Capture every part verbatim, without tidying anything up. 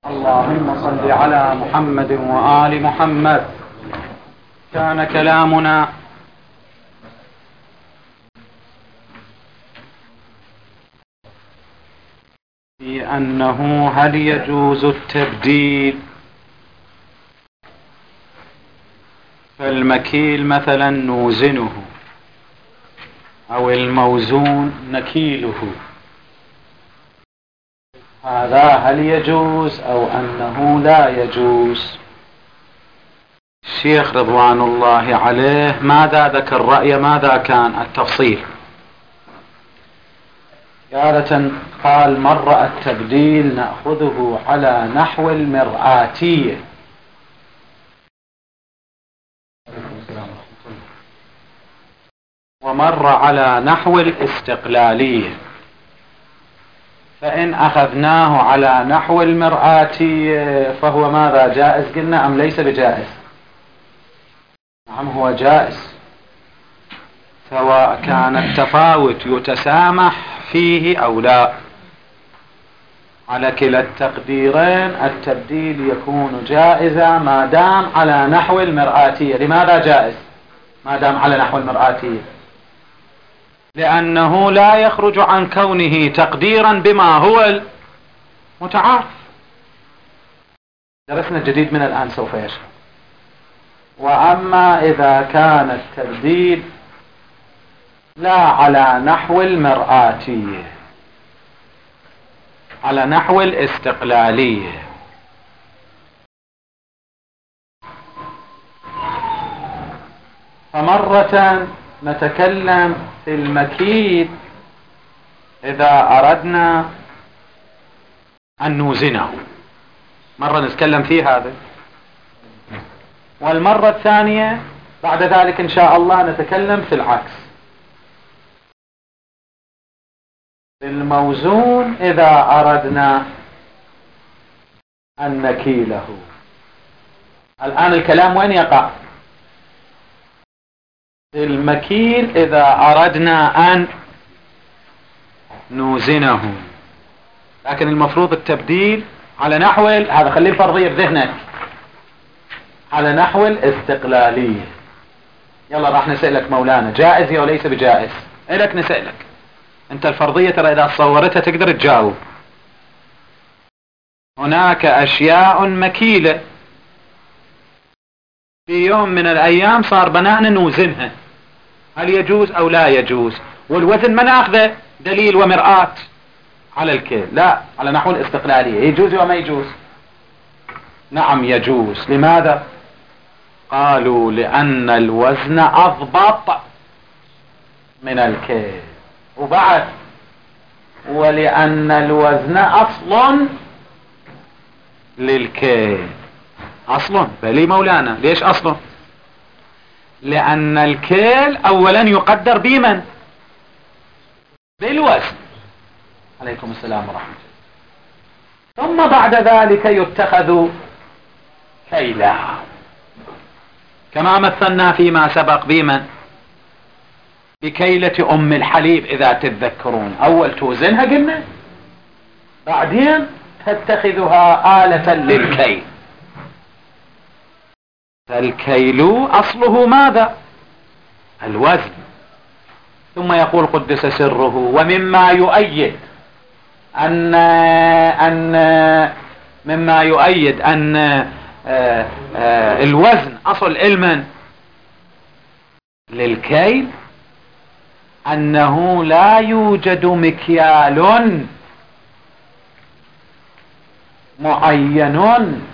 اللهم صل على محمد وآل محمد. كان كلامنا في أنه هل يجوز التبديل، فالمكيل مثلا نوزنه أو الموزون نكيله، هذا هل يجوز أو أنه لا يجوز؟ الشيخ رضوان الله عليه ماذا ذكر رأيه؟ ماذا كان التفصيل؟ تارة قال مرة التبديل نأخذه على نحو المرآتية، ومر على نحو الاستقلالية. فإن أخذناه على نحو المرآتية فهو ماذا؟ جائز قلنا أم ليس بجائز؟ نعم هو جائز، سواء كان التفاوت يتسامح فيه أو لا. على كلا التقديرين التبديل يكون جائزا ما دام على نحو المرآتية. لماذا جائز ما دام على نحو المرآتية؟ لأنه لا يخرج عن كونه تقديرا بما هو المتعارف. درسنا الجديد من الآن سوف يشرح. وأما إذا كان التبديل لا على نحو المرآتية، على نحو الاستقلالية، فمرة نتكلم في المكيل إذا أردنا أن نوزنه، مرة نتكلم في هذا، والمرة الثانية بعد ذلك إن شاء الله نتكلم في العكس، في الموزون إذا أردنا أن نكيله. الآن الكلام وين يقع؟ في المكيل إذا أردنا أن نوزنه، لكن المفروض التبديل على نحو هذا، خليه فرضية بذهنك، على نحو الاستقلالية. يلا راح نسألك مولانا جائز أو ليس بجائز؟ إلك نسألك أنت الفرضية ترى إذا صورتها تقدر تجاوب. هناك أشياء مكيلة في يوم من الأيام صار بنانا نوزنها، هل يجوز أو لا يجوز؟ والوزن ما ناخذه دليل ومرآة على الكيل، لا على نحو الاستقلالية. يجوز وما يجوز؟ نعم يجوز. لماذا؟ قالوا لأن الوزن أضبط من الكيل، وبعد ولأن الوزن أصل للكيل. أصل بلي مولانا، ليش أصل؟ لأن الكيل أولا يقدر بمن؟ بالوزن. عليكم السلام ورحمة الله. ثم بعد ذلك يتخذ كيلا، كما مثلنا فيما سبق بمن؟ بكيلة أم الحليب إذا تتذكرون. أول توزنها قلنا، بعدين تتخذها آلة للكيل. فالكيل أصله ماذا؟ الوزن. ثم يقول قدس سره ومما يؤيد أن أن مما يؤيد أن آآ آآ الوزن أصل علما للكيل أنه لا يوجد مكيال معين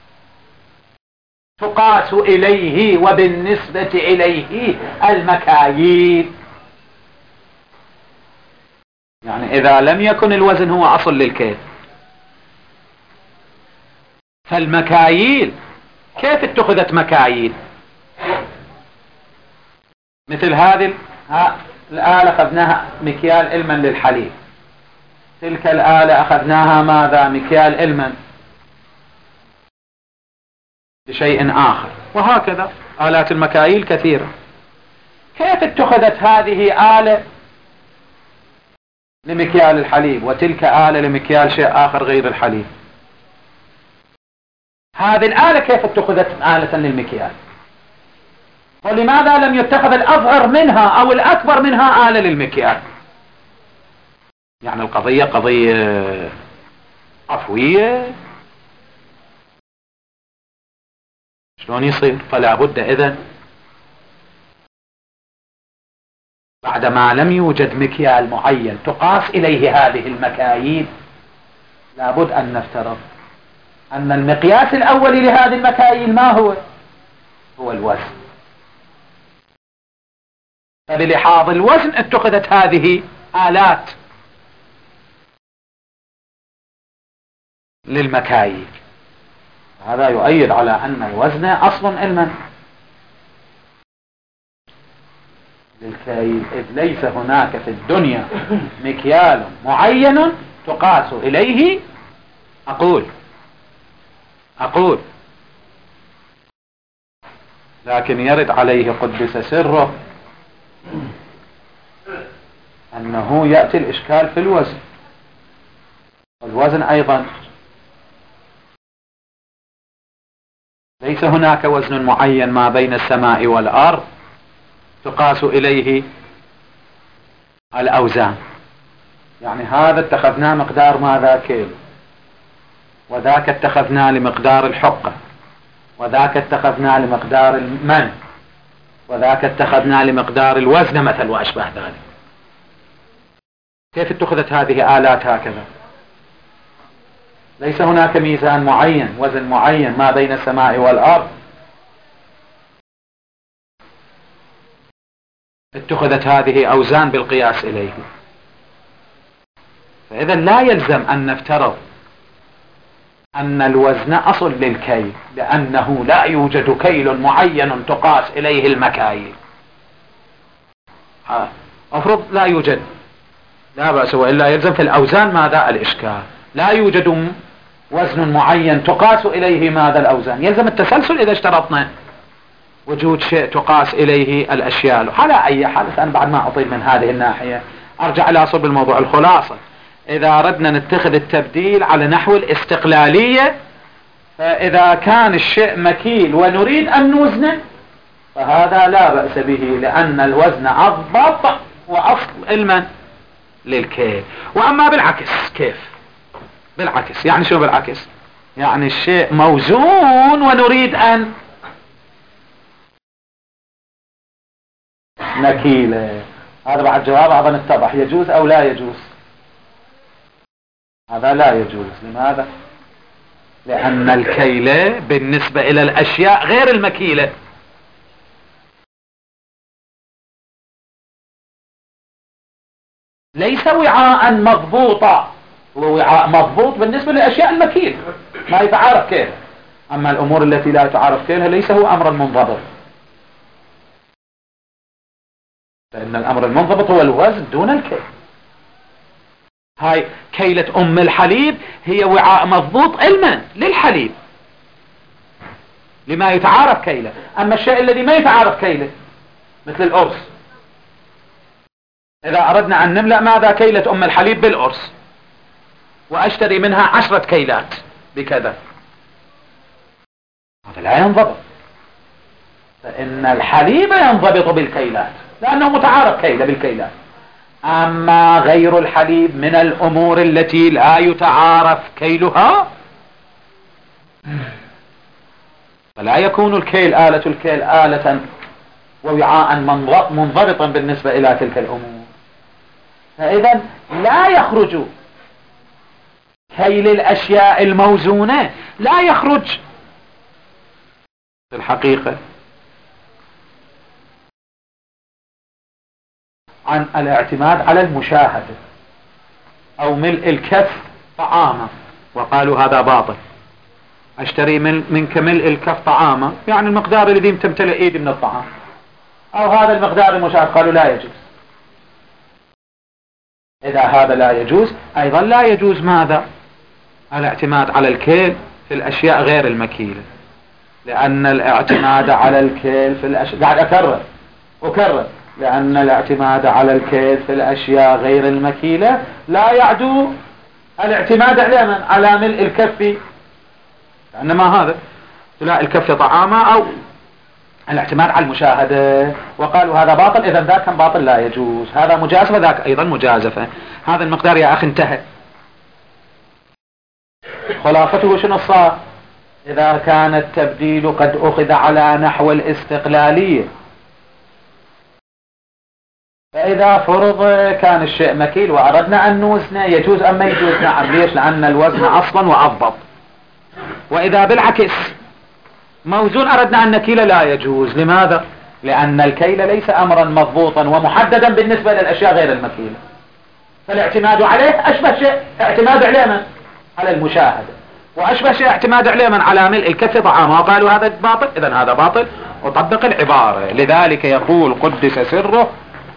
تقاس إليه وبالنسبة إليه المكاييل. يعني إذا لم يكن الوزن هو أصل للكيل، فالمكاييل كيف اتخذت مكاييل؟ مثل هذه الآلة أخذناها مكيال علما للحليب، تلك الآلة أخذناها ماذا؟ مكيال علما لشيء آخر، وهكذا آلات المكاييل كثيرة. كيف اتخذت هذه آلة لمكيال الحليب وتلك آلة لمكيال شيء آخر غير الحليب؟ هذه الآلة كيف اتخذت آلة للمكيال؟ ولماذا لم يتخذ الأصغر منها أو الأكبر منها آلة للمكيال؟ يعني القضية قضية عفوية، شلون يصير؟ فلا بد إذن بعدما لم يوجد مكيال معين تقاس إليه هذه المكاييل، لابد أن نفترض أن المقياس الأول لهذه المكاييل ما هو؟ هو الوزن. فبلحاظ الوزن اتخذت هذه آلات للمكاييل. هذا يؤيد على أن الوزن أصل علما للكيل، إذ ليس هناك في الدنيا مكيال معين تقاس إليه أقول أقول لكن يرد عليه قدس سره أنه يأتي الإشكال في الوزن. والوزن أيضا ليس هناك وزن معين ما بين السماء والأرض تقاس إليه الأوزان. يعني هذا اتخذناه مقدار ماذا كيلو، وذاك اتخذناه لمقدار الحقة، وذاك اتخذناه لمقدار المن، وذاك اتخذناه لمقدار الوزن مثل وأشبه ذلك. كيف اتخذت هذه آلات هكذا؟ ليس هناك ميزان معين، وزن معين ما بين السماء والأرض اتخذت هذه أوزان بالقياس إليه. فإذا لا يلزم أن نفترض أن الوزن أصل للكيل، لأنه لا يوجد كيل معين تقاس إليه المكاييل. أفرض لا يوجد، لا بأس، وإلا يلزم في الأوزان ماذا؟ الإشكال. لا يوجد وزن معين تقاس إليه ماذا؟ الأوزان. يلزم التسلسل إذا اشترطنا وجود شيء تقاس إليه الأشياء. على أي حال أنا بعد ما أطيل من هذه الناحية أرجع إلى صلب الموضوع. الخلاصة إذا أردنا نتخذ التبديل على نحو الاستقلالية، فإذا كان الشيء مكيل ونريد أن نوزنه فهذا لا بأس به، لأن الوزن أضبط وأصل علما للكيل. وأما بالعكس كيف؟ بالعكس يعني شو بالعكس؟ يعني الشيء موزون ونريد أن نكيله. هذا بعد جواب أيضا اتضح، يجوز أو لا يجوز؟ هذا لا يجوز. لماذا؟ لأن الكيلة بالنسبة إلى الأشياء غير المكيلة. ليس وعاء مضبوطا، هو وعاء مضبوط بالنسبة للأشياء المكيلة ما يتعارف كيلها. أما الأمور التي لا يتعارف كيلها ليس هو أمرا منضبط، فإن الأمر المنضبط هو الوزن دون الكيل. هاي كيلة أم الحليب هي وعاء مضبوط علما للحليب لما يتعارف كيله. أما الشيء الذي ما يتعارف كيله مثل الأرز، إذا أردنا أن نملأ ماذا؟ كيلة أم الحليب بالأرز وأشتري منها عشرة كيلات بكذا، هذا لا ينضبط. فإن الحليب ينضبط بالكيلات لأنه متعارف كيله بالكيلات. أما غير الحليب من الأمور التي لا يتعارف كيلها فلا يكون الكيل آلة الكيل آلة ووعاء منضبطا بالنسبة إلى تلك الأمور. فإذا لا يخرج كيل الأشياء الموزونة، لا يخرج في الحقيقة عن الاعتماد على المشاهدة أو ملء الكف طعاما، وقالوا هذا باطل. أشتري من منك ملء الكف طعاما يعني المقدار الذي تمتلئ إيدي من الطعام، أو هذا المقدار المشاهد، قالوا لا يجوز. إذا هذا لا يجوز أيضا لا يجوز ماذا؟ الاعتماد على الكيل في الأشياء غير المكيلة، لأن الاعتماد على الكيل في الأشياء، قاعد أكرر أكرر لأن الاعتماد على الكيل في الأشياء غير المكيلة لا يعدو الاعتماد على ملء الكف إنما هذا لا الكف طعامة أو الاعتماد على المشاهدة، وقالوا هذا باطل، إذا ذاك كان باطل لا يجوز، هذا مجازفة ذاك أيضا مجازفة. هذا المقدار يا أخي انتهى. خلاصته شنو صار؟ إذا كان التبديل قد أخذ على نحو الاستقلالية، فإذا فرض كان الشيء مكيل وأردنا أن نوزنه يجوز أم ما يجوز؟ نعم. ليش؟ لأن الوزن أصلا وأضبط. وإذا بالعكس موزون أردنا أن نكيل لا يجوز. لماذا؟ لأن الكيل ليس أمرا مضبوطا ومحددا بالنسبة للأشياء غير المكيلة، فالاعتماد عليه أشبه شيء اعتماد عليه من؟ على المشاهدة، وأشبه شيء اعتماد عليه من؟ على ملء الكف طعامه. وقالوا هذا باطل، إذن هذا باطل، وطبق العبارة. لذلك يقول قدس سره: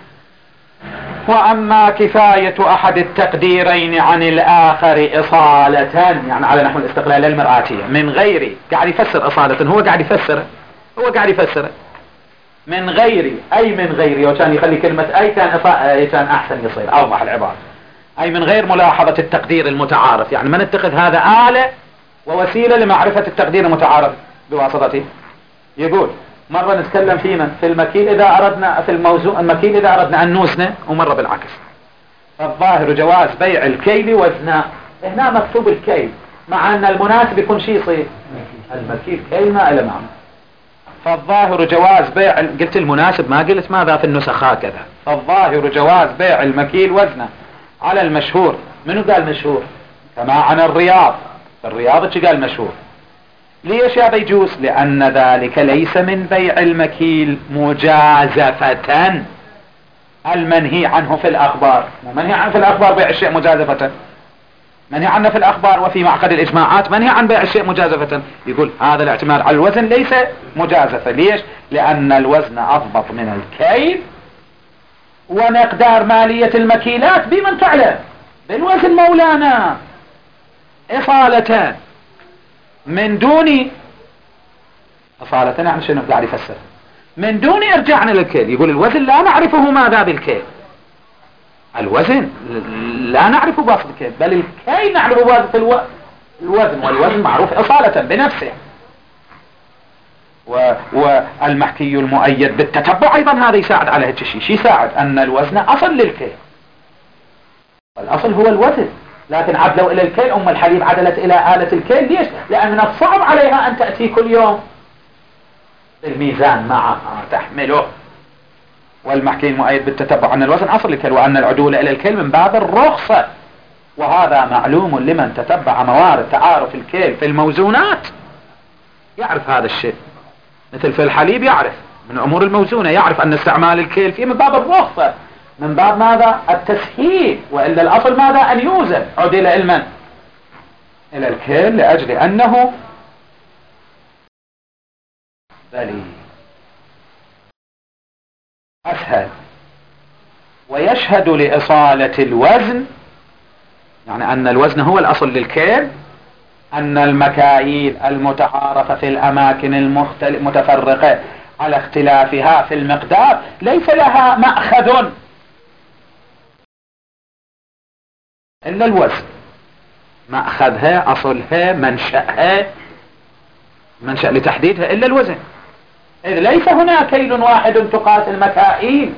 وأما كفاية أحد التقديرين عن الآخر إصالة، يعني على نحو الاستقلال المرآتية، من غير، قاعد يفسر إصالة، هو قاعد يفسر هو قاعد يفسر من غير، أي من غير، وكان يخلي كلمة أي كان أي كان أحسن يصير أوضح العبارة، أي من غير ملاحظة التقدير المتعارف، يعني ما نتخذ هذا آلة ووسيلة لمعرفة التقدير المتعارف بواسطته. يقول مرة نتكلم فينا في المكيل إذا أردنا في الموزون المكيل إذا أردنا أن نوزنه، ومرة بالعكس. فالظاهر جواز بيع الكيل وزنا، هنا مكتوب الكيل، مع أن المناسب يكون شيء يصير المكيل كيل ما إلى معنى. فالظاهر جواز بيع، قلت المناسب ما قلت ماذا في النسخ هكذا. فالظاهر جواز بيع المكيل وزنا على المشهور. منو قال مشهور؟ كما عن الرياض، الرياض ايش قال مشهور. ليش يا بيجوز؟ لأن ذلك ليس من بيع المكيل مجازفة المنهي عنه في الأخبار. منهي عنه في الأخبار بيع الشيء مجازفة، منهي عنه في الأخبار وفي معقد الإجماعات منهي عن بيع الشيء مجازفة. يقول هذا الاعتماد على الوزن ليس مجازفة. ليش؟ لأن الوزن أضبط من الكيل، ومقدار مالية المكيلات بمن تعلم بالوزن مولانا إصالة من دون أصالة. يعني شنو قاعد يفسر؟ من دون إرجاعنا للكيل. يقول الوزن لا نعرفه ماذا بالكيل، الوزن لا نعرف بواسطة الكيل، بل الكيل نعرف بواسطة الو... الوزن، والوزن معروف إصالة بنفسه. و... والمحكي المؤيد بالتتبع أيضا هذا يساعد على هذا الشيء. شي يساعد؟ أن الوزن أصل للكيل، الأصل هو الوزن، لكن عدلوا إلى الكيل. أم الحليب عدلت إلى آلة الكيل. ليش؟ لأن من الصعب عليها أن تأتي كل يوم الميزان معها تحمله. والمحكي المؤيد بالتتبع أن الوزن أصل للكيل، وأن العدول إلى الكيل من باب الرخصة، وهذا معلوم لمن تتبع موارد تعارف الكيل في الموزونات يعرف هذا الشيء. مثل في الحليب يعرف من أمور الموزونة، يعرف أن استعمال الكيل فيه من باب الرخصة، من باب ماذا؟ التسهيل. وإلا الأصل ماذا؟ أن يوزن. عدل إلى إلى الكيل لأجل أنه بلي أسهل. ويشهد لإصالة الوزن، يعني أن الوزن هو الأصل للكيل، أن المكاييل المتعارفة في الأماكن المتفرقة على اختلافها في المقدار ليس لها مأخذ إلا الوزن. مأخذها، أصلها، منشأها، منشأ لتحديدها إلا الوزن، إذ ليس هنا كيل واحد تقاس المكاييل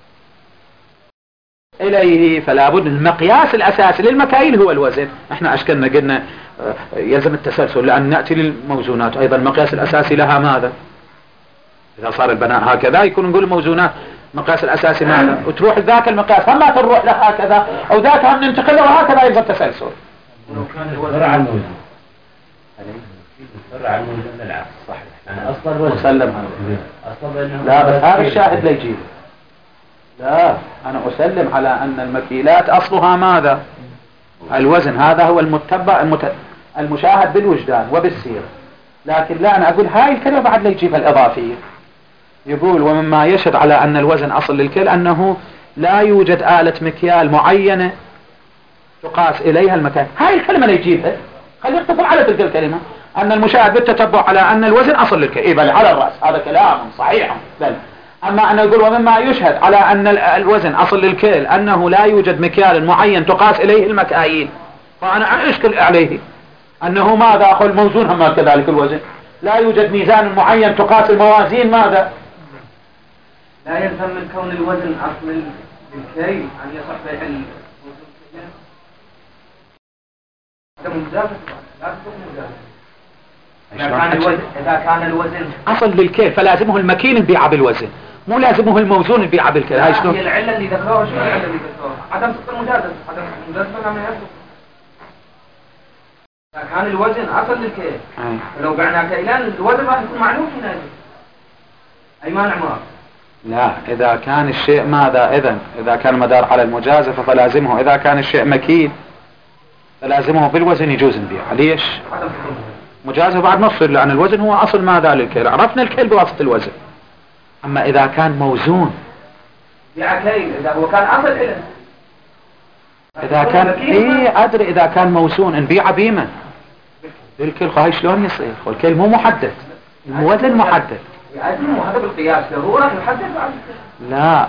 إليه. فلا بد المقياس الأساسي للمكاييل هو الوزن. احنا أشكلنا قلنا يلزم التسلسل، لأن نأتي للموزونات أيضا المقياس الأساسي لها ماذا؟ إذا صار البناء هكذا يكون نقول الموزونات المقياس الأساسي ماذا؟ وتروح ذاك المقياس هم ما تروح له هكذا، أو ذاك هم ننتقل له، وهكذا يلزم التسلسل. لو كان الوزن على الموزون الفرع على الموزون العكس صحيح، يعني أصلا الوزن أسلم أصلا. لا بس هذا الشاهد لا يجيب. لا أنا أسلم على أن المكيلات أصلها ماذا؟ الوزن. هذا هو المتبع المت... المشاهد بالوجدان وبالسيرة. لكن لا، أنا أقول هاي الكلمة بعد لا يجيبها الإضافية. يقول ومما يشهد على أن الوزن أصل للكيل أنه لا يوجد آلة مكيال معينة تقاس إليها المكان. هاي الكلمة لا يجيبها، خلي يقتصر على تلك الكلمة، أن المشاهد بالتتبع على أن الوزن أصل للكيل. إيه بل على الرأس، هذا كلام صحيح. بل أما أن يقول ومما يشهد على أن الوزن أصل للكيل أنه لا يوجد مكيال معين تقاس إليه المكاييل، فأنا أشكل عليه أنه ماذا أخو الموزون هم كذلك الوزن، لا يوجد ميزان معين تقاس الموازين ماذا. لا يلزم من كون الوزن أصل الكيل أن يصح بيع الوزن كيلا. هذا مجازفة، لا تكون مجازفة. إذا كان الوزن إذا كان الوزن أصل للكيل فلازمه المكين يبيع بالوزن، مو لازمه الموزون يبيع بالكيل. هاي شلون؟ هي العلة اللي ذكروها، شو العلة اللي ذكروها؟ عدم صدق المجازفة، عدم صدق المجازفة لما يصدق. إذا كان الوزن أصل للكيل، ولو بعنا كيلان الوزن راح يكون معلوم هنا. أي مانع ما؟ لا، إذا كان الشيء ماذا إذن إذا كان مدار على المجازفة فلازمه، إذا كان الشيء مكين فلازمه بالوزن يجوز نبيع. ليش؟ مجازفة بعد ما تصير، لأن الوزن هو أصل ماذا للكيل، عرفنا الكيل بواسطة الوزن. أما إذا كان موزون بيع كيل إذا هو كان أصل إله، إذا كان إيه أدري إذا كان موزون نبيع بيمة الكيل. هاي شلون يصير؟ والكيل مو محدد، الوزن محدد. يعني مو هذا بالقياس ضرورة يحدد بعد. لا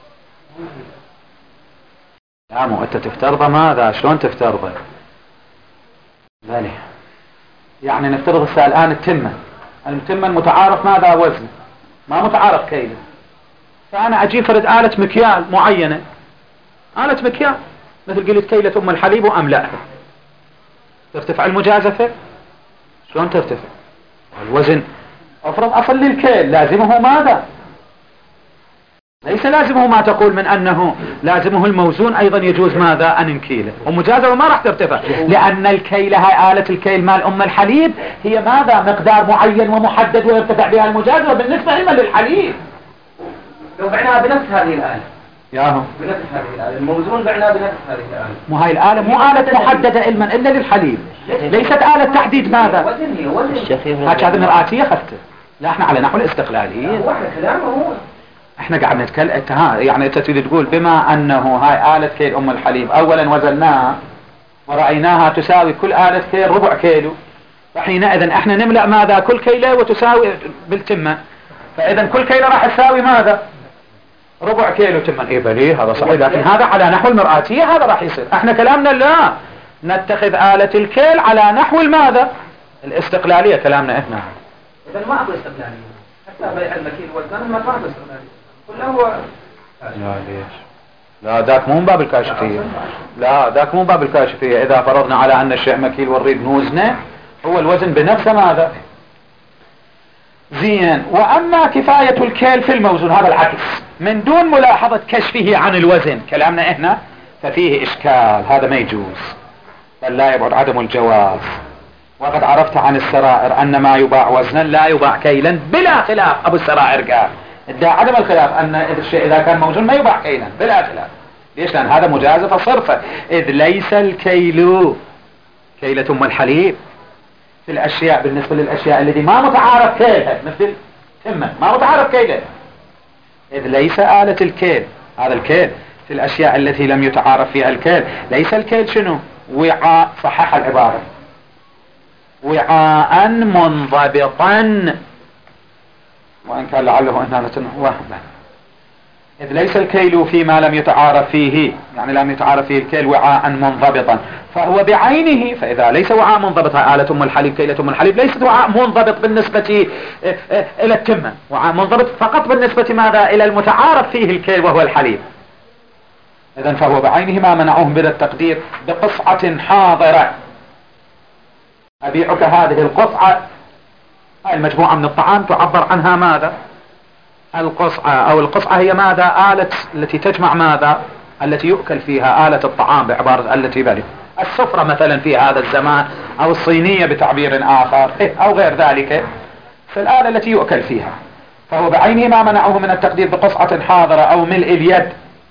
لا، مو أنت تفترضه ماذا؟ شلون تفترضه؟ بلي يعني نفترض الساعة الآن التمة التمة المتعارف ماذا وزن، ما متعارف كيله. فأنا أجيب فرد آلة مكيال معينة، آلة مكيال مثل قلت كيلة أم الحليب وأملأها، ترتفع المجازفة؟ شلون ترتفع؟ الوزن أفرض أصل للكيل لازمه ماذا؟ ليس لازمه ما تقول من أنه لازمه الموزون أيضا يجوز ماذا أن نكيله، ومجازفة ما راح ترتفع، لأن الكيلة هاي آلة الكيل مال أم الحليب هي ماذا مقدار معين ومحدد ويرتفع بها المجازفة بالنسبة إما للحليب. لو بعناها بنفس هذه الآلة ياهو بنفس هذه الآلة الموزون بعناها بنفس هذه الآلة، مو هاي الآلة مو آلة محددة علما إلا للحليب، ليست آلة تحديد ماذا. وزن هي وزن. هاك هذا مرآتية خفته، لا احنا على نحو الاستقلالية. هو احنا كلامه هو احنا قاعد نتكلم ها يعني انت تريد تقول بما انه هاي آلة كيل ام الحليب اولا وزناها ورأيناها تساوي كل آلة كيل ربع كيلو، فحينئذ احنا نملأ ماذا كل كيلة وتساوي بالتمة، فاذا كل كيلة راح تساوي ماذا ربع كيلو تمة. ايه بلي هذا صحيح، لكن هذا على نحو المرآتية هذا راح يصير. احنا كلامنا لا نتخذ آلة الكيل على نحو الماذا الاستقلالية، كلامنا احنا إذا ما أبغى استقلالية، حتى بيع المكيل والزن ما أبغى استقلالية كله هو. لا ليش؟ لا ذاك مو من باب الكاشفية، لا ذاك مو من باب الكاشفية. إذا فرضنا على أن الشيء مكيل والريد نوزنه هو الوزن بنفسه ماذا زين. وأما كفاية الكيل في الموزون هذا العكس من دون ملاحظة كشفه عن الوزن، كلامنا إحنا ففيه إشكال، هذا ما يجوز، بل لا يبعد عدم الجواز. وقد عرفت عن السرائر أن ما يباع وزنا لا يباع كيلا بلا خلاف. أبو السرائر قال ادعى عدم الخلاف أن الشيء إذا كان موزون ما يباع كيلا بلا خلاف. ليش؟ لأن هذا مجازفة صرفة، إذ ليس الكيل كيلة أم الحليب في الأشياء بالنسبة للأشياء التي ما متعارف كيلها مثل تمة ما متعارف كيلها، إذ ليس آلة الكيل هذا الكيل في الأشياء التي لم يتعارف فيها الكيل. ليس الكيل شنو؟ وعاء، صحح العبارة، وعاء منضبطا، وإن كان لعله إنانة وهما، إذ ليس الكيل فيما لم يتعارف فيه، يعني لم يتعارف فيه الكيل وعاء منضبطا فهو بعينه. فإذا ليس وعاء منضبطا آلة أم الحليب كيلة أم الحليب ليست وعاء منضبط بالنسبة إلى التمة، وعاء منضبط فقط بالنسبة ماذا إلى المتعارف فيه الكيل وهو الحليب. إذن فهو بعينه ما منعوهم بلا التقدير بقصعة حاضرة، أبيعك هذه القطعة، هاي المجموعة من الطعام تعبر عنها ماذا القصعة، أو القصعة هي ماذا آلة التي تجمع ماذا التي يؤكل فيها آلة الطعام بعبارة التي بلي السفرة مثلا في هذا الزمان، أو الصينية بتعبير آخر أو غير ذلك، في الآلة التي يؤكل فيها. فهو بعينه ما منعه من التقدير بقصعة حاضرة أو ملء اليد.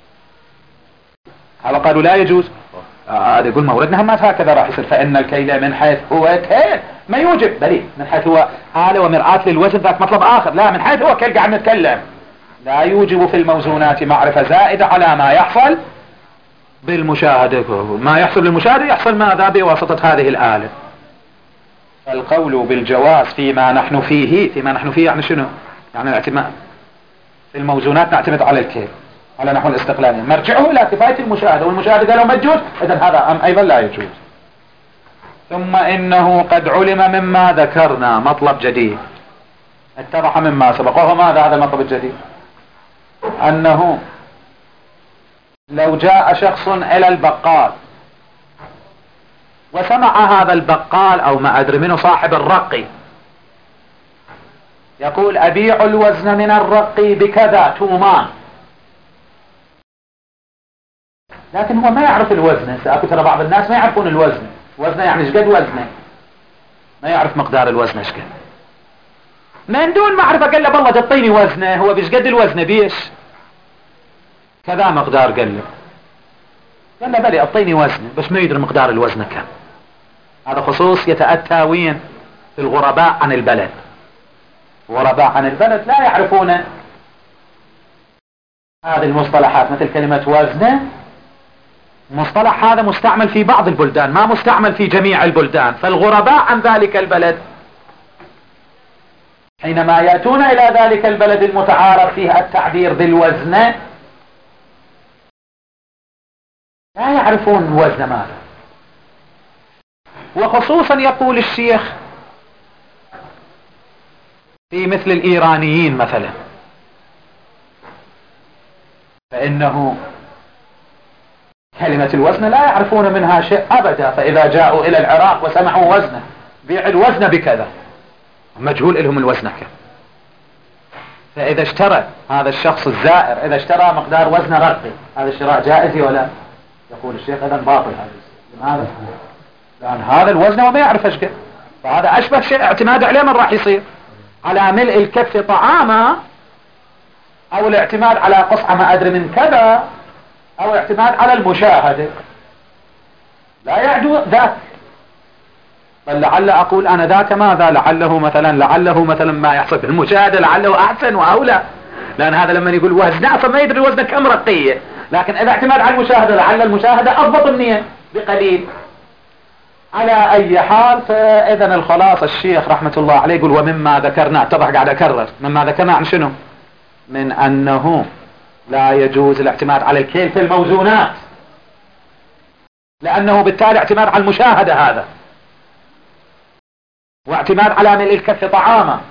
هذا قالوا لا يجوز. هذا يقول موردنا هم هكذا راح يصير، فإن الكيل من حيث هو كيل ما يوجب بلي من حيث هو آلة ومرآة للوزن ذات مطلب آخر، لا من حيث هو كيل قاعد نتكلم لا يوجب في الموزونات معرفة زائدة على ما يحصل بالمشاهدة. ما يحصل للمشاهدة يحصل ماذا بواسطة هذه الآلة. القول بالجواز فيما نحن فيه، فيما نحن فيه يعني شنو؟ يعني الاعتماد في الموزونات نعتمد على الكيل على نحو الاستقلالية، مرجعه إلى كفاية المشاهدة، والمشاهدة قالوا ما يجوز، إذن هذا أيضا لا يجوز. ثم إنه قد علم مما ذكرنا مطلب جديد اتضح مما سبق، وهو ماذا هذا المطلب الجديد؟ أنه لو جاء شخص إلى البقال وسمع هذا البقال أو ما أدري منه صاحب الرقي يقول أبيع الوزن من الرقي بكذا تومان، لكن هو ما يعرف الوزن. سأكو ترى بعض الناس ما يعرفون الوزن، وزنه يعني ايش قد وزنه، ما يعرف مقدار الوزن ايش قد، من دون معرفة قال له بالله تعطيني وزنه، هو بيش قد الوزن بيش كذا مقدار، قال له قال له بلي اعطيني وزنه، بس ما يدري مقدار الوزن كم. هذا خصوص يتأتى وين؟ في الغرباء عن البلد. غرباء عن البلد لا يعرفون هذه المصطلحات، مثل كلمة وزنه، مصطلح هذا مستعمل في بعض البلدان ما مستعمل في جميع البلدان، فالغرباء عن ذلك البلد حينما يأتون إلى ذلك البلد المتعارف فيه التعبير بالوزن لا يعرفون الوزن ماذا. وخصوصا يقول الشيخ في مثل الإيرانيين مثلا، فإنه كلمة الوزن لا يعرفون منها شيء أبدا، فإذا جاءوا إلى العراق وسمعوا وزنه بيع الوزن بكذا، مجهول لهم الوزن كم. فإذا اشترى هذا الشخص الزائر إذا اشترى مقدار وزن رقي، هذا الشراء جائز ولا؟ يقول الشيخ إذا باطل هذا. لماذا؟ لأن هذا الوزن وما يعرف ايش قد، فهذا أشبه شيء اعتماد عليه من راح يصير على ملء الكف طعاما، أو الاعتماد على قصعة ما أدري من كذا، أو اعتماد على المشاهدة، لا يعدو ذاك. بل لعل أقول أنا ذاك ماذا لعله مثلا لعله مثلا ما يحصل في المشاهدة لعله أحسن وأولى، لأن هذا لما يقول وزن أصلا ما يدري وزنه كم رقية، لكن إذا اعتماد على المشاهدة لعل المشاهدة أضبط مني بقليل. على أي حال، فإذا الخلاص الشيخ رحمة الله عليه يقول ومما ذكرنا، طبعا قاعد أكرر مما ذكرنا عن شنو؟ من أنه لا يجوز الاعتماد على الكيل في الموزونات، لأنه بالتالي اعتماد على المشاهدة هذا، واعتماد على ملء الكف طعاما.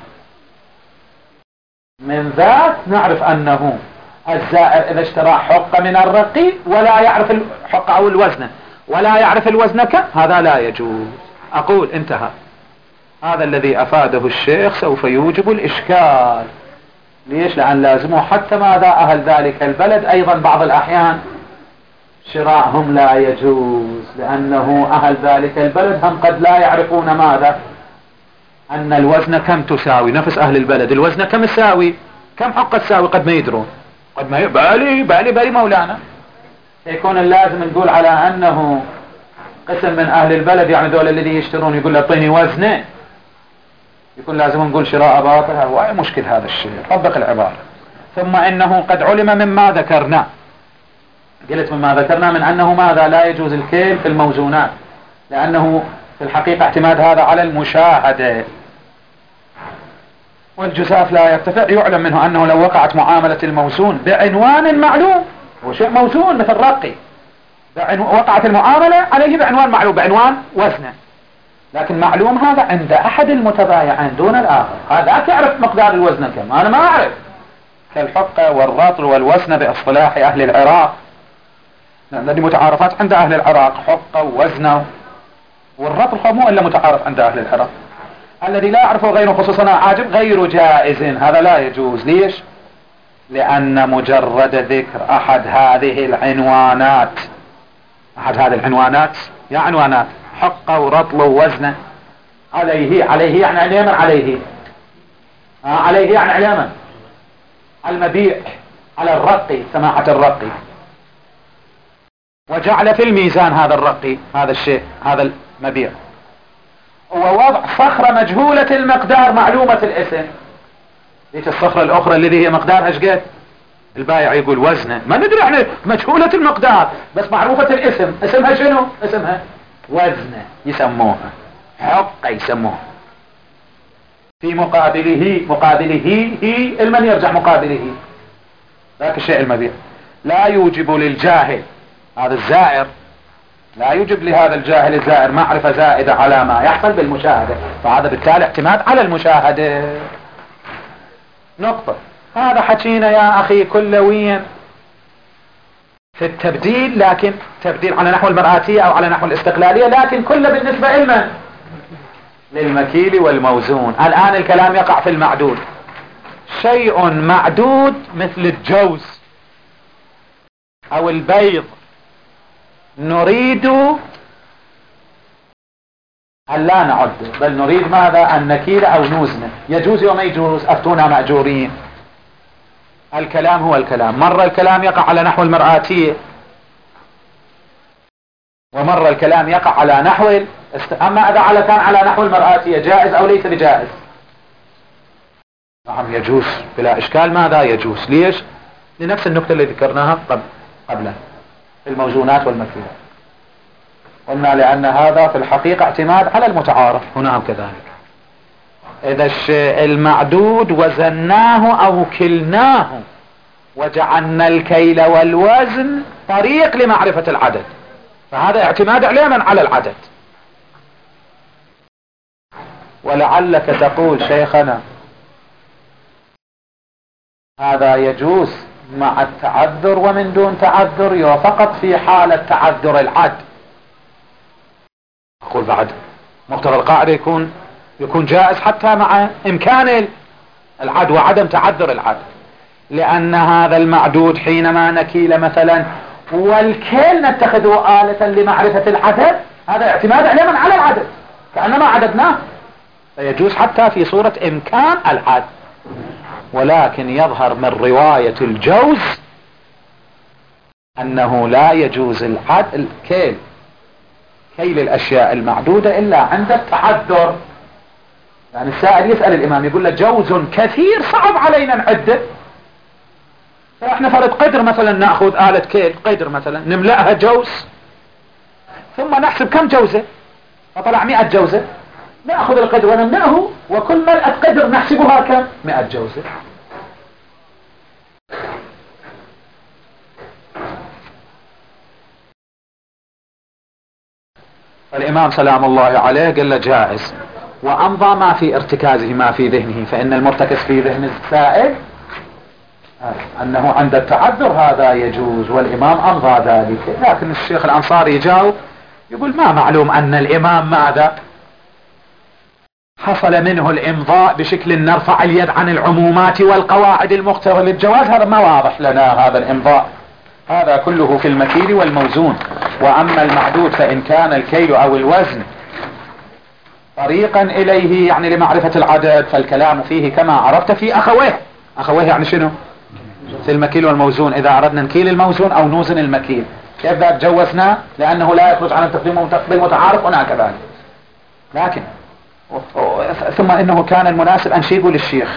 من ذاك نعرف أنه الزائر إذا اشترى حقة من الرقي ولا يعرف الحقة أو الوزن ولا يعرف الوزن كم، هذا لا يجوز. أقول انتهى. هذا الذي أفاده الشيخ سوف يوجب الإشكال. ليش؟ لأن لازمه حتى ماذا أهل ذلك البلد أيضا بعض الأحيان شراعهم لا يجوز، لأنه أهل ذلك البلد هم قد لا يعرفون ماذا أن الوزن كم تساوي. نفس أهل البلد الوزن كم تساوي، كم حقة تساوي قد ما يدرون، قد ما بالي بالي بالي مولانا. يكون اللازم نقول على أنه قسم من أهل البلد، يعني دول الذي يشترون يقول اعطيني وزنه، يكون لازم نقول شراء باطل. هو مشكل هذا الشيء، طبق العبارة. ثم إنه قد علم مما ذكرنا، قلت مما ذكرنا من أنه ماذا لا يجوز الكيل في الموزونات، لأنه في الحقيقة اعتماد هذا على المشاهدة، والجزاف لا يرتفع. يعلم منه أنه لو وقعت معاملة الموزون بعنوان معلوم، هو شيء موزون مثل رقي، وقعت المعاملة عليه بعنوان معلوم، بعنوان وزنه، لكن معلوم هذا عند أحد المتبايعين دون الآخر، هذا يعرف مقدار الوزن كم، أنا ما أعرف. كالحقة والرطل والوزن باصطلاح أهل العراق، الذي متعارفات عند أهل العراق حقة ووزنه، والرطل مو إلا متعارف عند أهل العراق. الذي لا يعرفه غيره خصوصا عاجب غير جائز، هذا لا يجوز. ليش؟ لأن مجرد ذكر أحد هذه العنوانات، أحد هذه العنوانات يا عنوانات حقه ورطله ووزنه، عليه عليه يعني عليما عليه آه عليه يعني عليما على المبيع، على الرقي، سماحة الرقي، وجعل في الميزان هذا الرقي، هذا الشيء، هذا المبيع، ووضع صخرة مجهولة المقدار معلومة الاسم. ليش الصخرة الأخرى الذي هي مقدارها ايش قد؟ البائع يقول وزنه، ما ندري احنا، مجهولة المقدار بس معروفة الاسم. اسمها شنو؟ اسمها وزنه، يسموها حقة، يسموها. في مقابله، مقابله هي المن يرجع مقابله ذاك الشيء المبيع. لا يوجب للجاهل، هذا الزائر لا يوجب لهذا الجاهل الزائر معرفة زائدة على ما يحصل بالمشاهدة، فهذا بالتالي اعتماد على المشاهدة. نقطة. هذا حكينا يا أخي كلويا في التبديل، لكن تبديل على نحو المرآتية أو على نحو الاستقلالية، لكن كله بالنسبة إلمن؟ للمكيل والموزون. الآن الكلام يقع في المعدود. شيء معدود مثل الجوز أو البيض، نريد أن لا نعد، بل نريد ماذا؟ أن نكيل أو نوزنه. يجوز وما يجوز؟ أفتونا مأجورين. الكلام هو الكلام. مرة الكلام يقع على نحو المرآتية، ومرة الكلام يقع على نحو الاست... أما إذا على كان على نحو المرآتية جائز أو ليس بجائز؟ نعم يجوز بلا إشكال. ماذا يجوز؟ ليش؟ لنفس النقطة اللي ذكرناها قبل قبله في الموزونات والمكيلات. قلنا لأن هذا في الحقيقة اعتماد على المتعارف. هنا كذلك إذا الشيء المعدود وزناه أو كلناه وجعلنا الكيل والوزن طريق لمعرفة العدد، فهذا اعتماد علما على العدد. ولعلك تقول شيخنا هذا يجوز مع التعذر ومن دون تعذر، يو فقط في حالة تعذر العد. أقول بعد مقتضى القاعدة يكون يكون جائز حتى مع إمكان العد وعدم تعذر العد، لأن هذا المعدود حينما نكيل مثلا والكيل نتخذه آلة لمعرفة العدد، هذا اعتماد علما على العدد كأنما عددناه، فيجوز حتى في صورة إمكان العد. ولكن يظهر من رواية الجوز أنه لا يجوز العد الكيل كيل الأشياء المعدودة إلا عند التعذر. يعني السائل يسأل الإمام يقول له جوز كثير صعب علينا نعده، فإحنا فرض قدر مثلا نأخذ آلة كيل قدر مثلا نملأها جوز ثم نحسب كم جوزة، فطلع مئة جوزة، نأخذ القدر ونملأه وكل ملأة قدر نحسبها كم؟ مئة جوزة. الإمام سلام الله عليه قال له جائز، وأمضى ما في ارتكازه ما في ذهنه، فإن المرتكز في ذهن السائل أنه عند التعذر هذا يجوز، والإمام أمضى ذلك. لكن الشيخ الأنصاري يجاوب يقول ما معلوم أن الإمام ماذا حصل منه الإمضاء بشكل نرفع اليد عن العمومات والقواعد المختارة للجواز، هذا ما واضح لنا هذا الإمضاء. هذا كله في المكيل والموزون. وأما المعدود فإن كان الكيل أو الوزن طريقا إليه يعني لمعرفة العدد، فالكلام فيه كما عرفت في أخويه. أخويه يعني شنو؟ في المكيل والموزون. إذا أردنا نكيل الموزون أو نوزن المكيل كيف ذا تجوزنا؟ لأنه لا يخرج عن التقديم بالمتعارف هنا كذلك. لكن ثم إنه كان المناسب أن شيبوا للشيخ.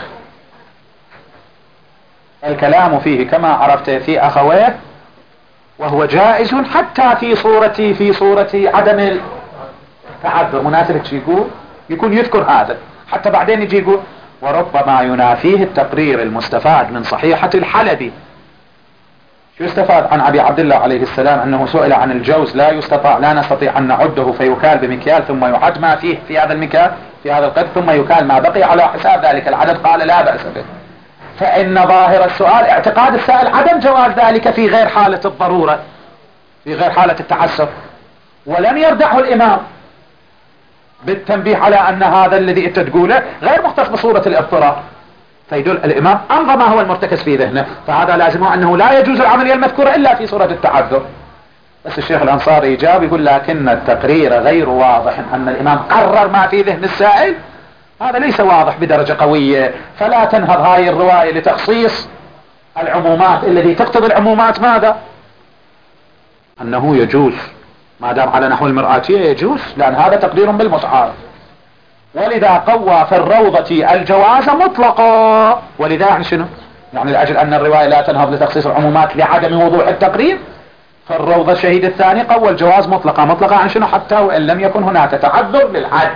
الكلام فيه كما عرفت في أخويه، وهو جائز حتى في صورة في صورة عدم التعذر. مناسب يقول يكون يذكر هذا حتى بعدين يجي يقول وربما ينافيه التقرير المستفاد من صحيحة الحلبي. شو استفاد عن أبي عبد الله عليه السلام؟ أنه سئل عن الجوز لا يستطاع لا نستطيع أن نعده فيكال بمكيال ثم يعد ما فيه في هذا المكيال في هذا القدر ثم يكال ما بقي على حساب ذلك العدد، قال لا بأس به. فإن ظاهر السؤال اعتقاد السائل عدم جواز ذلك في غير حالة الضرورة في غير حالة التعسف، ولم يردعه الإمام بالتنبيه على أن هذا الذي أنت تقوله غير مختص بصورة الاضطرار، فيدل الإمام أمضى ما هو المرتكز في ذهنه، فهذا لازمه أنه لا يجوز العملية المذكورة إلا في صورة التعذر. بس الشيخ الأنصاري يجاب يقول لكن التقرير غير واضح أن الإمام قرر ما في ذهن السائل، هذا ليس واضح بدرجة قوية، فلا تنهض هاي الرواية لتخصيص العمومات الذي تقتضي العمومات ماذا؟ أنه يجوز ما دام على نحو المرآتية يجوز، لأن هذا تقدير بالمتعارف. ولذا قوى في الروضة الجواز مطلقا. ولذا يعني شنو؟ يعني لأجل أن الرواية لا تنهض لتخصيص العمومات لعدم وضوح التقرير، فالروضة الشهيد الثاني قوى الجواز مطلقا. مطلقا عن شنو؟ حتى وإن لم يكن هناك تعذر للحد.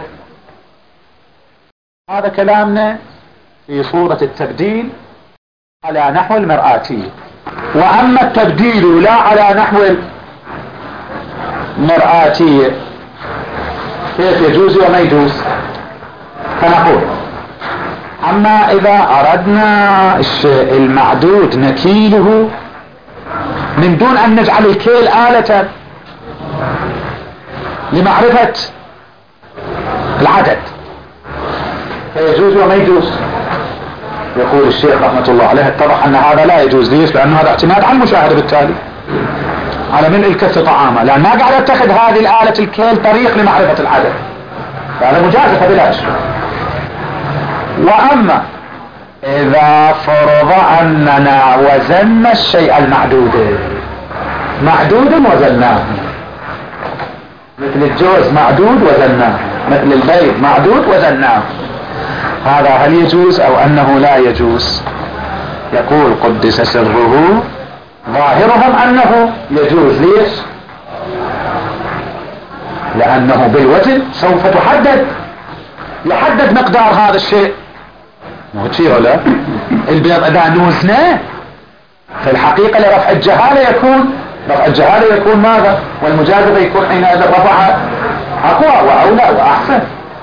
هذا كلامنا في صورة التبديل على نحو المرآتية. وأما التبديل لا على نحو مرآتية كيف يجوز وما يجوز؟ فنقول أما إذا أردنا الشيء المعدود نكيله من دون أن نجعل الكيل آلة لمعرفة العدد فيجوز وما يجوز. يقول الشيخ رحمة الله عليه اتضح أن هذا لا يجوز. ليش؟ لأن هذا اعتماد على المشاهدة بالتالي على ملء الكف طعامه، لأن ما قاعد يتخذ هذه الآلة الكيل طريق لمعرفة العدد، هذا مجازفة بلاش. وأما إذا فرض أننا وزننا الشيء المعدود معدود وزناه، مثل الجوز معدود وزناه، مثل البيض معدود وزناه، هذا هل يجوز أو أنه لا يجوز؟ يقول قدس سره ظاهرهم أنه يجوز. ليش؟ لأنه بالوزن سوف تحدد يحدد مقدار هذا الشيء. مو تشير ولا البيض إذا نوزناه في الحقيقة لرفع الجهالة يكون رفع الجهالة يكون ماذا؟ والمجازفة يكون حينئذ رفع أقوى وأولى وأحسن.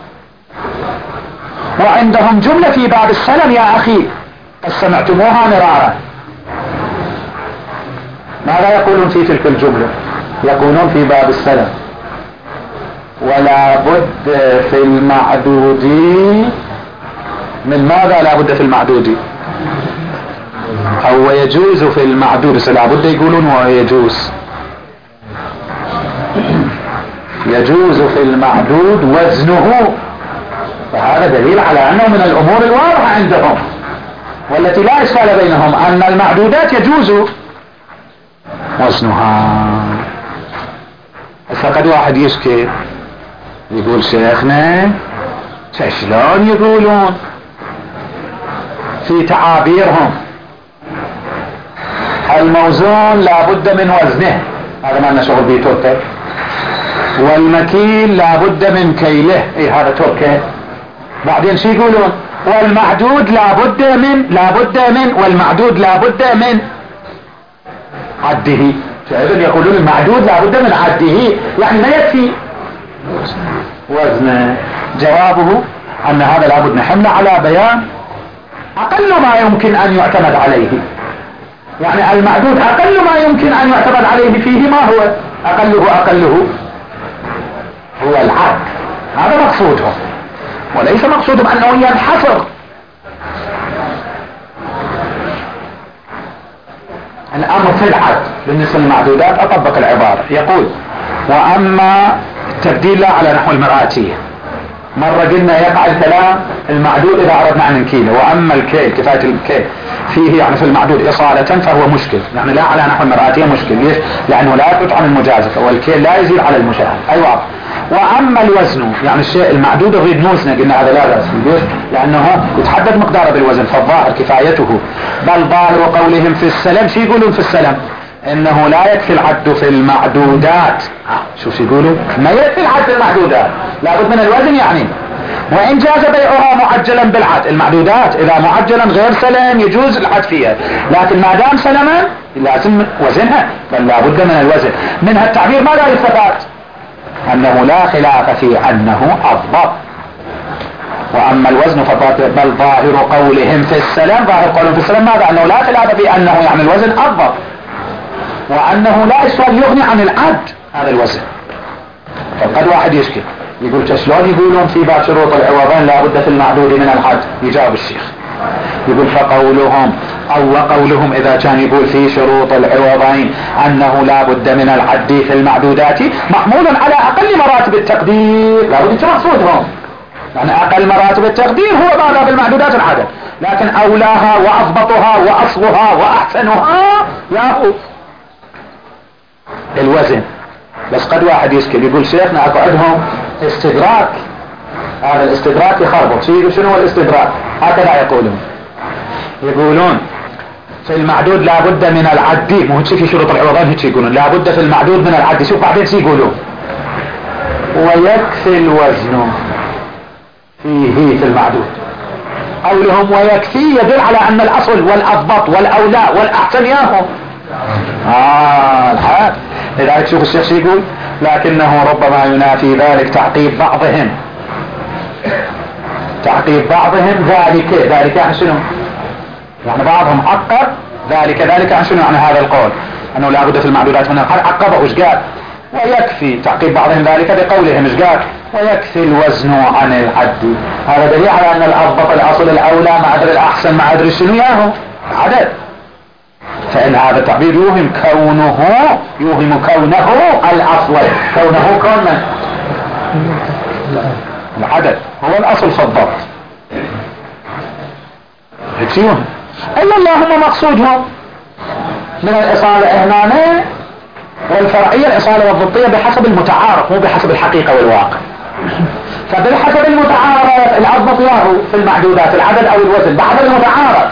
وعندهم جملة في باب السلم يا أخي قد سمعتموها مرارا. ماذا يقولون في تلك الجملة؟ يقولون في باب السلم ولا بد في المعدود من ماذا؟ لا بد في المعدود أو يجوز في المعدود. لا بد يقولون ويجوز يجوز في المعدود وزنه، فهذا دليل على أنه من الأمور الواضحة عندهم والتي لا إشكال بينهم أن المعدودات يجوز وزنها. فقد واحد يشكي يقول شيخنا شلون يقولون في تعابيرهم الموزون لابد من وزنه، هذا ما لنا شغل به توكل، والمكيل لابد من كيله، اي هذا توكل. بعدين شو يقولون؟ والمعدود لابد من لابد من والمعدود لابد من عده. فإذن يقولون المعدود لابد من عده، يعني ما يكفي وزنه. جوابه أن هذا لابد نحمل على بيان أقل ما يمكن أن يعتمد عليه، يعني المعدود أقل ما يمكن أن يعتمد عليه فيه ما هو أقله أقله هو العد. هذا مقصودهم، وليس مقصودهم أنه ينحصر الأمر في العد. بالنسبة للمعدودات أطبق العبارة. يقول وأما التبديل لا على نحو المرآتية. مرة قلنا يقع الكلام المعدود إذا أردنا أن نكيله، وأما الكيل كفاية الكيل فيه يعني في المعدود إصالة فهو مشكل، يعني لا على نحو المرآتية مشكل. ليش؟ لأنه لا يثبت عن المجازفة والكيل لا يزيد على المشاهد. أيوة. وأما الوزن يعني الشيء المعدود الريد نوزنه قلنا هذا لا بأس. ليش؟ لأنه يتحدد مقداره بالوزن فالظاهر كفايته. بل ظاهر قولهم في السلم شو يقولون في السلم؟ انه لا يكفي العد في المعدودات. شوف يقولوا ما يكفي العد في المعدودات، لابد من الوزن. يعني وان جاز بيعها معجلا بالعد، المعدودات اذا معجلا غير سلم يجوز العد فيها، لكن ما دام سلما لازم وزنها، بل لابد من الوزن. منها التعبير ماذا يستفاد؟ انه لا خلاف في انه اضبط. واما الوزن بل ظاهر قولهم في السلم ظاهر قولهم في السلم ماذا؟ انه لا خلاف في انه يعني الوزن اضبط، وأنه لا إشكال يغني عن العد هذا الوزن. فقد واحد يشكل يقول شلون يقولون في باب شروط العوضين لا بد في المعدود من العد؟ يجاوب الشيخ يقول فقولهم أو قولهم إذا كان يقول في شروط العوضين أنه لا بد من العد في المعدودات محمول على أقل مراتب التقدير. لا بد مقصودهم يعني أقل مراتب التقدير هو ماذا بالمعدودات العدد، لكن أولاها وأضبطها وأصغها وأحسنها ياهو الوزن. بس قد واحد يشكل يقول شيخنا اقعدهم استدراك، هذا الاستدراك يخربط. شنو هو الاستدراك؟ هكذا يقولون يقولون في المعدود لابد من العد، مو هيك في شروط العوضين هيك يقولون لابد في المعدود من العد. شوف بعدين شو يقولون ويكفي الوزن فيه في المعدود. قولهم ويكفي يدل على ان الاصل والاضبط والاولى والاحسن ياهم آه الحال. لذلك شوف الشيخ شو يقول: لكنه ربما ينافي ذلك تعقيب بعضهم تعقيب بعضهم ذلك ذلك يعني شنو؟ يعني بعضهم عقب ذلك ذلك عن شنو؟ يعني هذا القول انه لا بد في المعدودات هنا عقبه وش قال؟ ويكفي تعقيب بعضهم ذلك بقولهم ايش قال؟ ويكفي الوزن عن العد. هذا دليل على ان الاضبط الاصل الاولى ما ادري الاحسن ما ادري شنو ياهو عدد. فان هذا التعبير يوهم كونه يوهم كونه الاصل، كونه كون العدد هو الاصل في الضبط. يكفيهم الا اللهم مقصودهم من الاصاله هنا والفرعيه الاصاله والضبطيه بحسب المتعارف مو بحسب الحقيقه والواقع. فبالحسب المتعارف الاضبط ياهو في المعدودات العدد او الوزن، بحسب المتعارف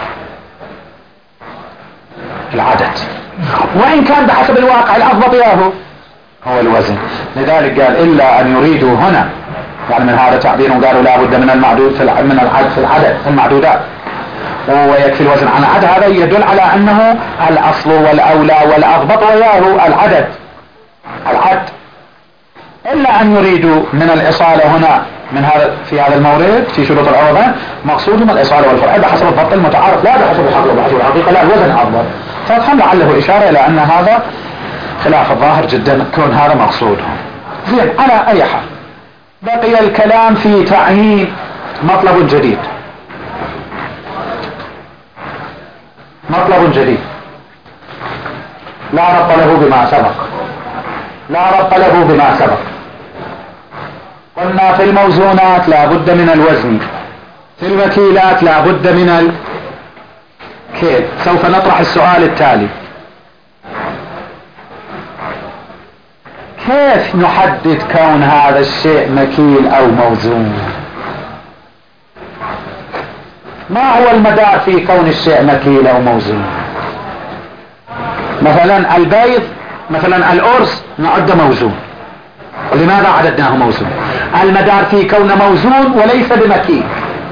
العدد، وان كان بحسب الواقع الاضبط ياهو هو الوزن. لذلك قال الا ان يريدوا هنا، يعني من هذا تعبير قالوا لا بد من المعدود في من العدد في العدد في المعدودات ويكفي الوزن عن العدد. هذا يدل على انه الاصل والاولى والاضبط وياه العدد العد. الا ان يريدوا من الاصاله هنا من هذا في هذا المورد في شروط العوضان مقصودهم الاصاله والفرع بحسب الضبط المتعارف لا بحسب الحقيقه وبحسب الحقيقه لا الوزن افضل. فافهم لعله اشاره الى ان هذا خلاف الظاهر جدا كون هذا مقصودهم. زين على اي حال بقي الكلام في تعيين مطلب جديد. مطلب جديد لا ربط له بما سبق لا ربط له بما سبق. قلنا في الموزونات لا بد من الوزن، في المكيلات لا بد من الكيل. سوف نطرح السؤال التالي: كيف نحدد كون هذا الشيء مكيل او موزون؟ ما هو المدار في كون الشيء مكيل او موزون؟ مثلا البيض مثلا الأرز نعد موزون، ولماذا عددناه موزون؟ المدار في كونه موزون وليس بمكيل،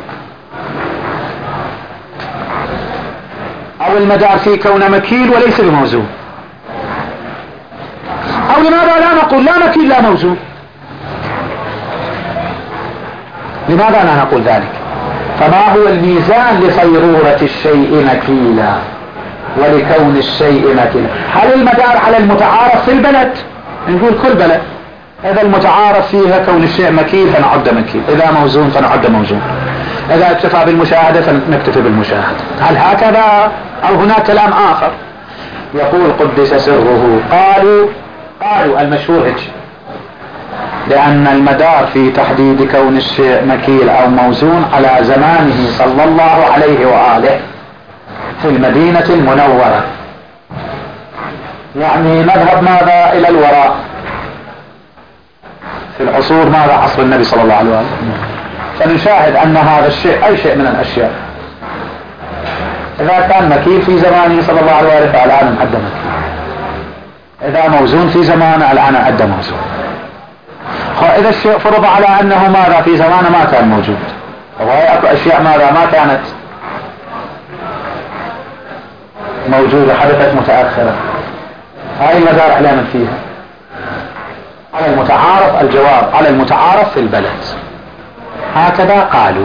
او المدار في كونه مكيل وليس بموزون، او لماذا لا نقول لا مكيل لا موزون؟ لماذا لا نقول ذلك؟ فما هو الميزان لصيرورة الشيء مكيلا ولكون الشيء مكيلا؟ هل المدار على المتعارف في البلد؟ نقول كل بلد إذا المتعارف فيها كون الشيء مكيل فنعد مكيل، إذا موزون فنعد موزون، إذا اكتفى بالمشاهدة فنكتفي بالمشاهدة. هل هكذا أو هناك كلام آخر؟ يقول قدس سره قالوا قالوا المشهور هيك، لأن المدار في تحديد كون الشيء مكيل أو موزون على زمانه صلى الله عليه وآله في المدينة المنورة. يعني نذهب ماذا إلى الوراء في العصور ماذا عصر النبي صلى الله عليه وآله، فنشاهد أن هذا الشيء أي شيء من الأشياء إذا كان مكيل في زمانه صلى الله عليه وآله فالآن عد مكيل، إذا موزون في زمانه الآن عد موزون. إذا الشيء فرض على أنه ماذا في زمانه ما كان موجود، وهي أكو أشياء ماذا ما كانت موجودة حدثت متأخرة، هاي المدار على من فيها؟ على المتعارف. الجواب على المتعارف في البلد. هكذا قالوا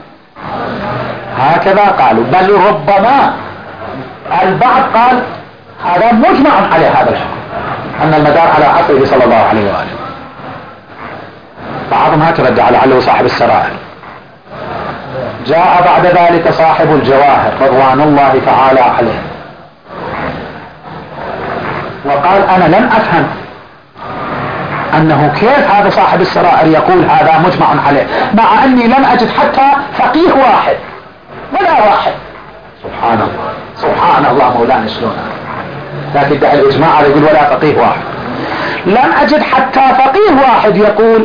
هكذا قالوا بل ربما البعض قال هذا مجمع عليه هذا الحكم أن المدار على عصره صلى الله عليه وآله. بعضهم هكذا ادعى لعله صاحب السرائر. جاء بعد ذلك صاحب الجواهر رضوان الله تعالى عليه وقال أنا لم أفهم أنه كيف هذا صاحب السرائر يقول هذا مجمع عليه، مع أني لم أجد حتى فقيه واحد ولا واحد. سبحان الله سبحان الله مولانا شلون، لكن دع الإجماع على يقول ولا فقيه واحد. لم أجد حتى فقيه واحد يقول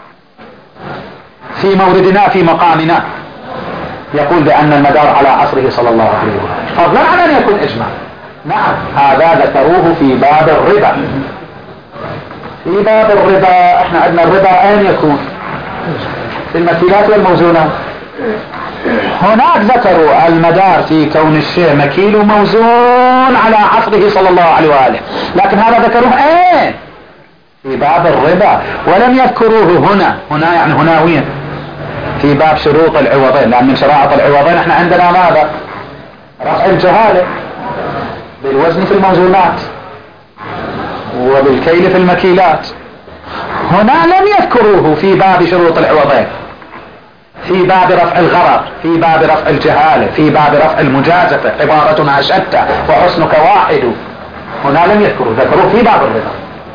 في موردنا في مقامنا يقول بأن المدار على عصره صلى الله عليه وسلم، فضلا عن أن يكون إجماع. نعم هذا ذكروه في باب الربا. في باب الربا احنا عندنا الربا اين يكون؟ في المكيلات والموزونات. هناك ذكروا المدار في كون الشيء مكيل وموزون على عصره صلى الله عليه وآله، لكن هذا ذكروه ايه في باب الربا، ولم يذكروه هنا. هنا يعني هنا وين؟ في باب شروط العوضين، لأن من شرائط العوضين احنا عندنا ماذا؟ رفع الجهالة بالوزن في الموزونات وبالكيل في المكيلات. هنا لم يذكروه في باب شروط العوضين، في باب رفع الغرر، في باب رفع الجهالة، في باب رفع المجازفة، عبارتنا شتى وحسنك واحد. هنا لم يذكروه، ذكروه في باب الربا.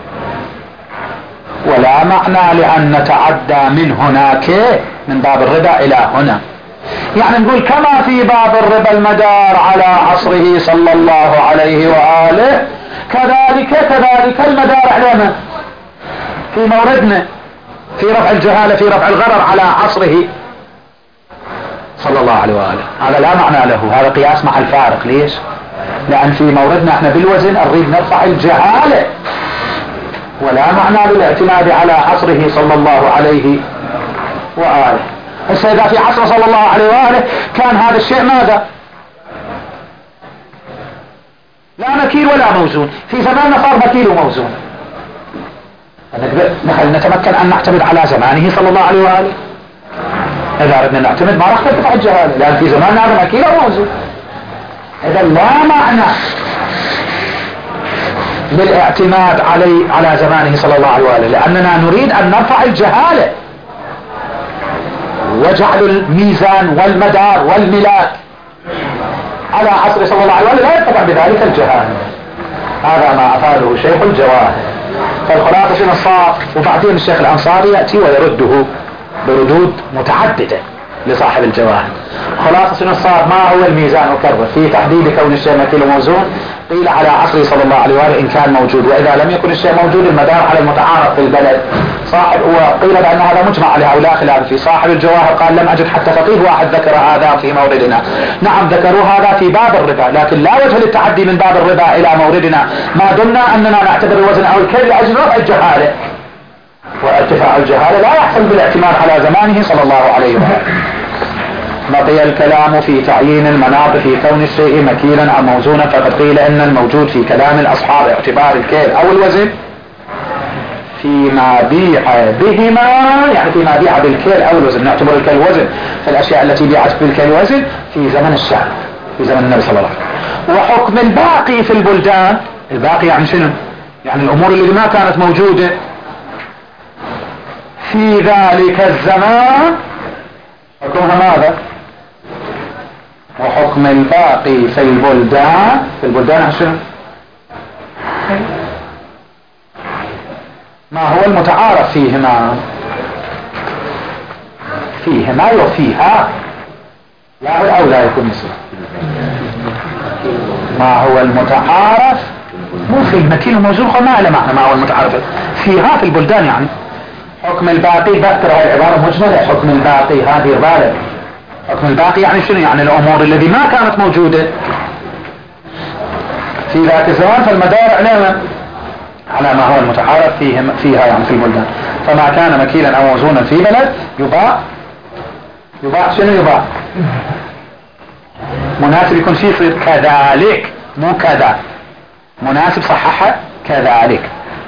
ولا معنى لأن نتعدى من هناك من باب الربا إلى هنا، يعني نقول كما في باب الربا المدار على عصره صلى الله عليه وآله، كذلك كذلك المدار علينا في موردنا في رفع الجهالة في رفع الغرر على عصره صلى الله عليه وآله. هذا لا معنى له، هذا قياس مع الفارق. ليش؟ لأن في موردنا احنا بالوزن نريد نرفع الجهالة، ولا معنى للاعتماد على عصره صلى الله عليه وآله. هسه إذا في عصر صلى الله عليه وآله كان هذا الشيء ماذا؟ لا مكيل ولا موزون، في زماننا صار مكيل وموزون. نحن نتمكن أن نعتمد على زمانه صلى الله عليه وآله. إذا أردنا نعتمد ما راح ترتفع الجهالة، لأن في زماننا هذا مكيل وموزون. إذا لا معنى للاعتماد علي على زمانه صلى الله عليه وآله، لأننا نريد أن نرفع الجهالة، وجعل الميزان والمدار والملاك على عصر صلى الله عليه وآله لا يرتفع بذلك الجهالة. هذا ما أفعله شيخ الجواهر. فالخلاصة شنو صار؟ وبعدين الشيخ الأنصاري يأتي ويرده بردود متعددة لصاحب الجواهر. خلاصة شنو صار؟ ما هو الميزان وكرر في تحديد كون الشيء مكيل وموزون؟ قيل على عصره صلى الله عليه وآله إن كان موجود، وإذا لم يكن الشيء موجود المدار على المتعارف في البلد. صاحب وقيل بأن هذا مجمع عليه أو لا خلاف فيه. صاحب الجواهر قال لم أجد حتى فقيه واحد ذكر هذا في موردنا. نعم ذكروا هذا في باب الربا، لكن لا وجه للتعدي من باب الربا إلى موردنا ما دمنا أننا نعتبر الوزن أو الكيل لأجل رفع الجهالة، وارتفاع الجهالة لا يحصل بالاعتماد على زمانه صلى الله عليه وآله. بقي الكلام في تعيين المناط في كون الشيء مكيلا أو موزونا، فقد قيل إن الموجود في كلام الأصحاب اعتبار الكيل أو الوزن فيما بيع بهما، يعني فيما بيع بالكيل أو الوزن. نعتبر الكيل وزن في الأشياء التي بيعت بالكيل وزن في زمن الشعب في زمن النبي صلى الله عليه وسلم. وحكم الباقي في البلدان، الباقي يعني شنو؟ يعني الأمور اللي ما كانت موجودة في ذلك الزمان حكمها ماذا؟ وحكم الباقي في البلدان في البلدان عشان ما هو المتعارف فيهما فيهما وفيها، لا أو لا يكون مثل ما هو المتعارف، مو في المكين وموزون ما له معنى ما هو المتعارف فيها في البلدان. يعني حكم الباقي بذكر هاي العبارة مجملة، حكم الباقي هذه الغالب. حكم الباقي يعني شنو؟ يعني الأمور التي ما كانت موجودة في ذات الزمان، فالمدار علينا على ما هو المتعارف فيه فيها يعني في البلدان. فما كان مكيلا أو موزونا في بلد يباع يباع شنو يباع؟ مناسب يكون شيء يصير كذلك، مو كذا. مناسب صححها كذلك،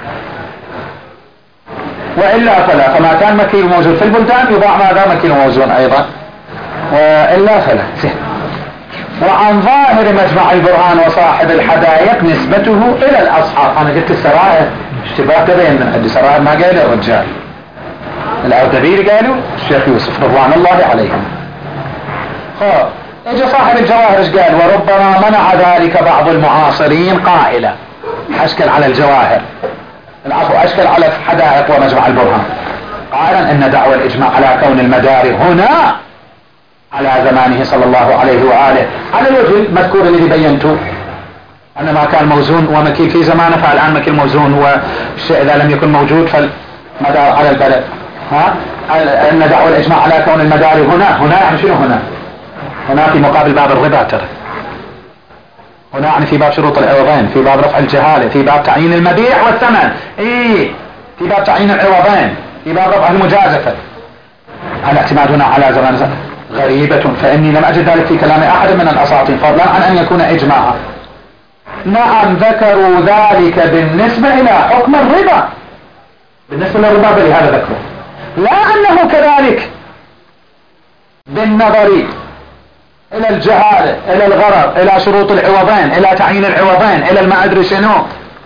وإلا فلا. فما كان مكيل موجود في البلدان يباع ماذا؟ مكيل موزون أيضا، وإلا فلا. وعن ظاهر مجمع البرهان وصاحب الحدائق نسبته إلى الأصحاب. أنا قلت السرائر اشتباه تبين من عندي سرائر ما قال الرجال، الأردبيل قالوا الشيخ يوسف رضوان الله عليهم. خب اجى صاحب الجواهر ايش قال؟ وربما منع ذلك بعض المعاصرين قائلا، اشكل على الجواهر العفو اشكل على الحدائق ومجمع البرهان قائلا ان دعوى الاجماع على كون المدار هنا على زمانه صلى الله عليه وآله على الوجه المذكور الذي بينته، أن ما كان موزون ومكيل في زمانه فالآن مكيل موزون، والشيء إذا لم يكن موجود فالمدار على البلد. ها أن دعوى الإجماع على كون المدار هنا. هنا يعني شنو هنا؟ هنا في مقابل باب الربا ترى. هنا يعني في باب شروط العوضين، في باب رفع الجهالة، في باب تعيين المبيع والثمن، إيه في باب تعيين العوضين، في باب رفع المجازفة. الاعتماد هنا على زمان غريبة، فإني لم أجد ذلك في كلام أحد من الأساطين فضلا عن أن يكون إجماعا. نعم ذكروا ذلك بالنسبة إلى حكم الربا، بالنسبة للربا بل هذا ذكره، لا أنه كذلك بالنظر إلى الجهالة، إلى الغرر، إلى شروط العوضين، إلى تعيين العوضين، إلى ما أدري شنو.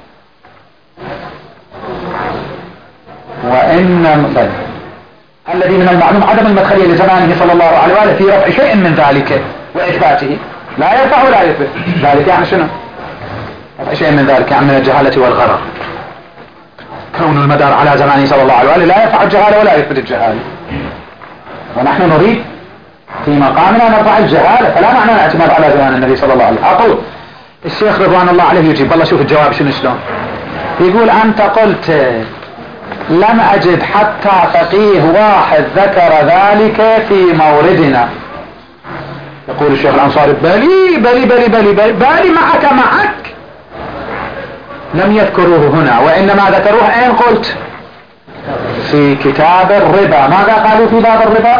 وإن بل الذي من المعلوم عدم المدخلية لزمانه صلى الله عليه وآله في رفع شيء من ذلك وإثباته، لا يرفع ولا يثبت ذلك. يعني شنو رفع شيء من ذلك؟ يعني من الجهالة والغرر. كون المدار على زمانه صلى الله عليه وآله لا يرفع الجهالة ولا يثبت الجهالة، ونحن نريد في مقامنا نرفع الجهالة، فلا معنى الاعتماد على زمان النبي صلى الله عليه وسلم. أقول الشيخ رضوان الله عليه يجيب، والله شوف الجواب شنو شلون. يقول أنت قلت لم أجد حتى فقيه واحد ذكر ذلك في موردنا. يقول الشيخ الأنصاري بلي بلي بلي بلي بلي, بلي معك معك لم يذكروه هنا، وإنما ذكروه أين قلت؟ في كتاب الربا. ماذا قالوا في باب الربا؟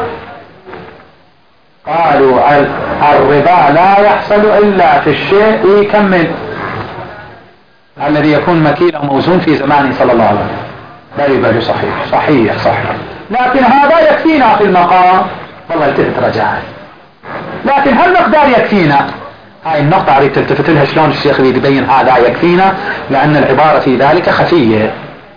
قالوا الربا لا يحصل إلا في الشيء يكمل الذي يكون مكيل وموزون في زمانه صلى الله عليه وسلم. بلي بلي صحيح صحيح صحيح، لكن هذا يكفينا في المقام. والله التفت رجاء، لكن هل مقدار يكفينا؟ هاي النقطة أريد تلتفت لها شلون الشيخ يريد يبين هذا يكفينا، لأن العبارة في ذلك خفية.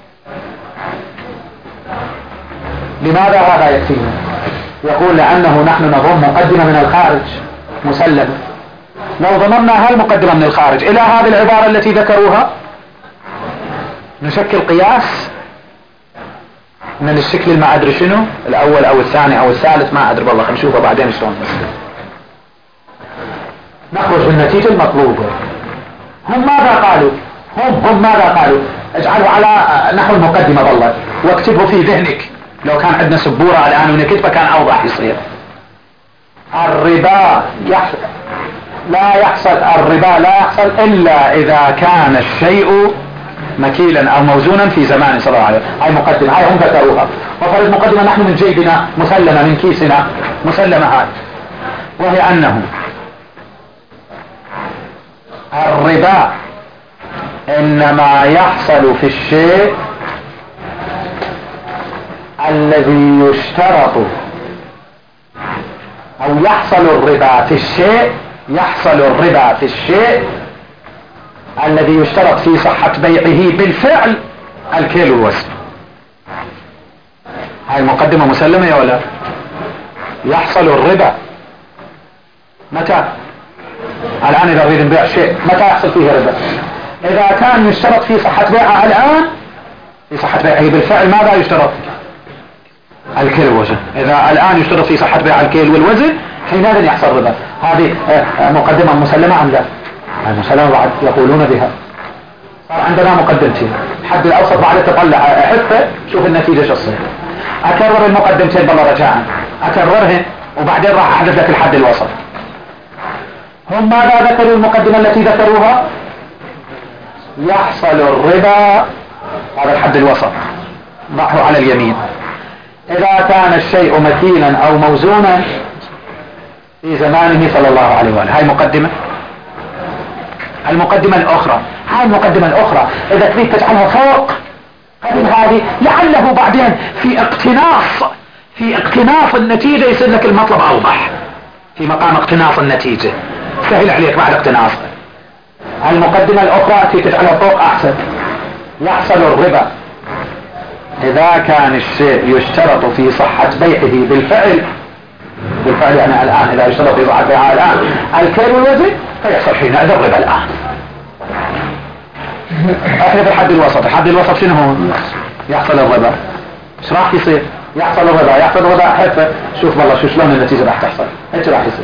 لماذا هذا يكفينا؟ يقول لأنه نحن نضم مقدمة من الخارج مسلمة. لو ضممنا هالمقدمة من الخارج إلى هذه العبارة التي ذكروها نشكل قياس من الشكل ما أدري شنو الأول أو الثاني أو الثالث، ما أدري والله، نشوفه بعدين شلون نخرج بالنتيجة المطلوبة. هم ماذا قالوا؟ هم هم ماذا قالوا؟ اجعله على نحو المقدمة والله، واكتبه في ذهنك. لو كان عندنا سبورة الآن ونكتبه كان أوضح يصير. الربا يحصل لا يحصل الربا لا يحصل إلا إذا كان الشيء مكيلا أو موزونا في زمان صلى الله عليه وسلم. هاي مقدمة، هاي هم ذكروها، وفرض مقدمة نحن من جيبنا مسلمة من كيسنا مسلمة هاي، وهي أنه الربا إنما يحصل في الشيء الذي يشترط، أو يحصل الربا في الشيء يحصل الربا في الشيء الذي يشترط في صحة بيعه بالفعل الكيل والوزن. هاي المقدمة مسلمة يا ولا؟ يحصل الربا متى؟ الآن إذا نريد نبيع شيء متى يحصل فيه ربا؟ إذا كان يشترط في صحة بيعه الآن، في صحة بيعه بالفعل ماذا يشترط؟ الكيل والوزن. إذا الآن يشترط في صحة بيع الكيل والوزن حينئذ يحصل ربا. هذه مقدمة مسلمة أم لا؟ المسلمة بعد يقولون بها. صار عندنا مقدمتين، الحد الأوسط بعد تطلع حفة شوف النتيجة شو تصير. أكرر المقدمتين بالله رجاء، أكررهن وبعدين راح أحدث لك الحد الوسط. هم ماذا ذكروا المقدمة التي ذكروها؟ يحصل الربا، هذا الحد الوسط ضعه على اليمين، إذا كان الشيء مكينا أو موزونا في زمانه صلى الله عليه وآله. هاي مقدمة. المقدمة الأخرى، هاي المقدمة الأخرى إذا تريد تجعلها فوق قبل هذه لعله بعدين في اقتناص في اقتناص النتيجة يصير لك المطلب أوضح. في مقام اقتناص النتيجة سهل عليك بعد اقتناص. المقدمة الأخرى تريد تجعلها فوق أحسن. يحصل الربا إذا كان الشيء يشترط في صحة بيعه بالفعل، بالفعل يعني الآن إذا يشترط في صحة بيعه الآن الكيل والوزن فيحصل حينئذ الربا الآن. احنا في الحد الوسط، الحد الوسط شنو هو؟ يحصل الربا. ايش راح يصير؟ يحصل الربا، يحصل الربا حفة. شوف والله شو شلون النتيجة راح تحصل. ايش راح يصير؟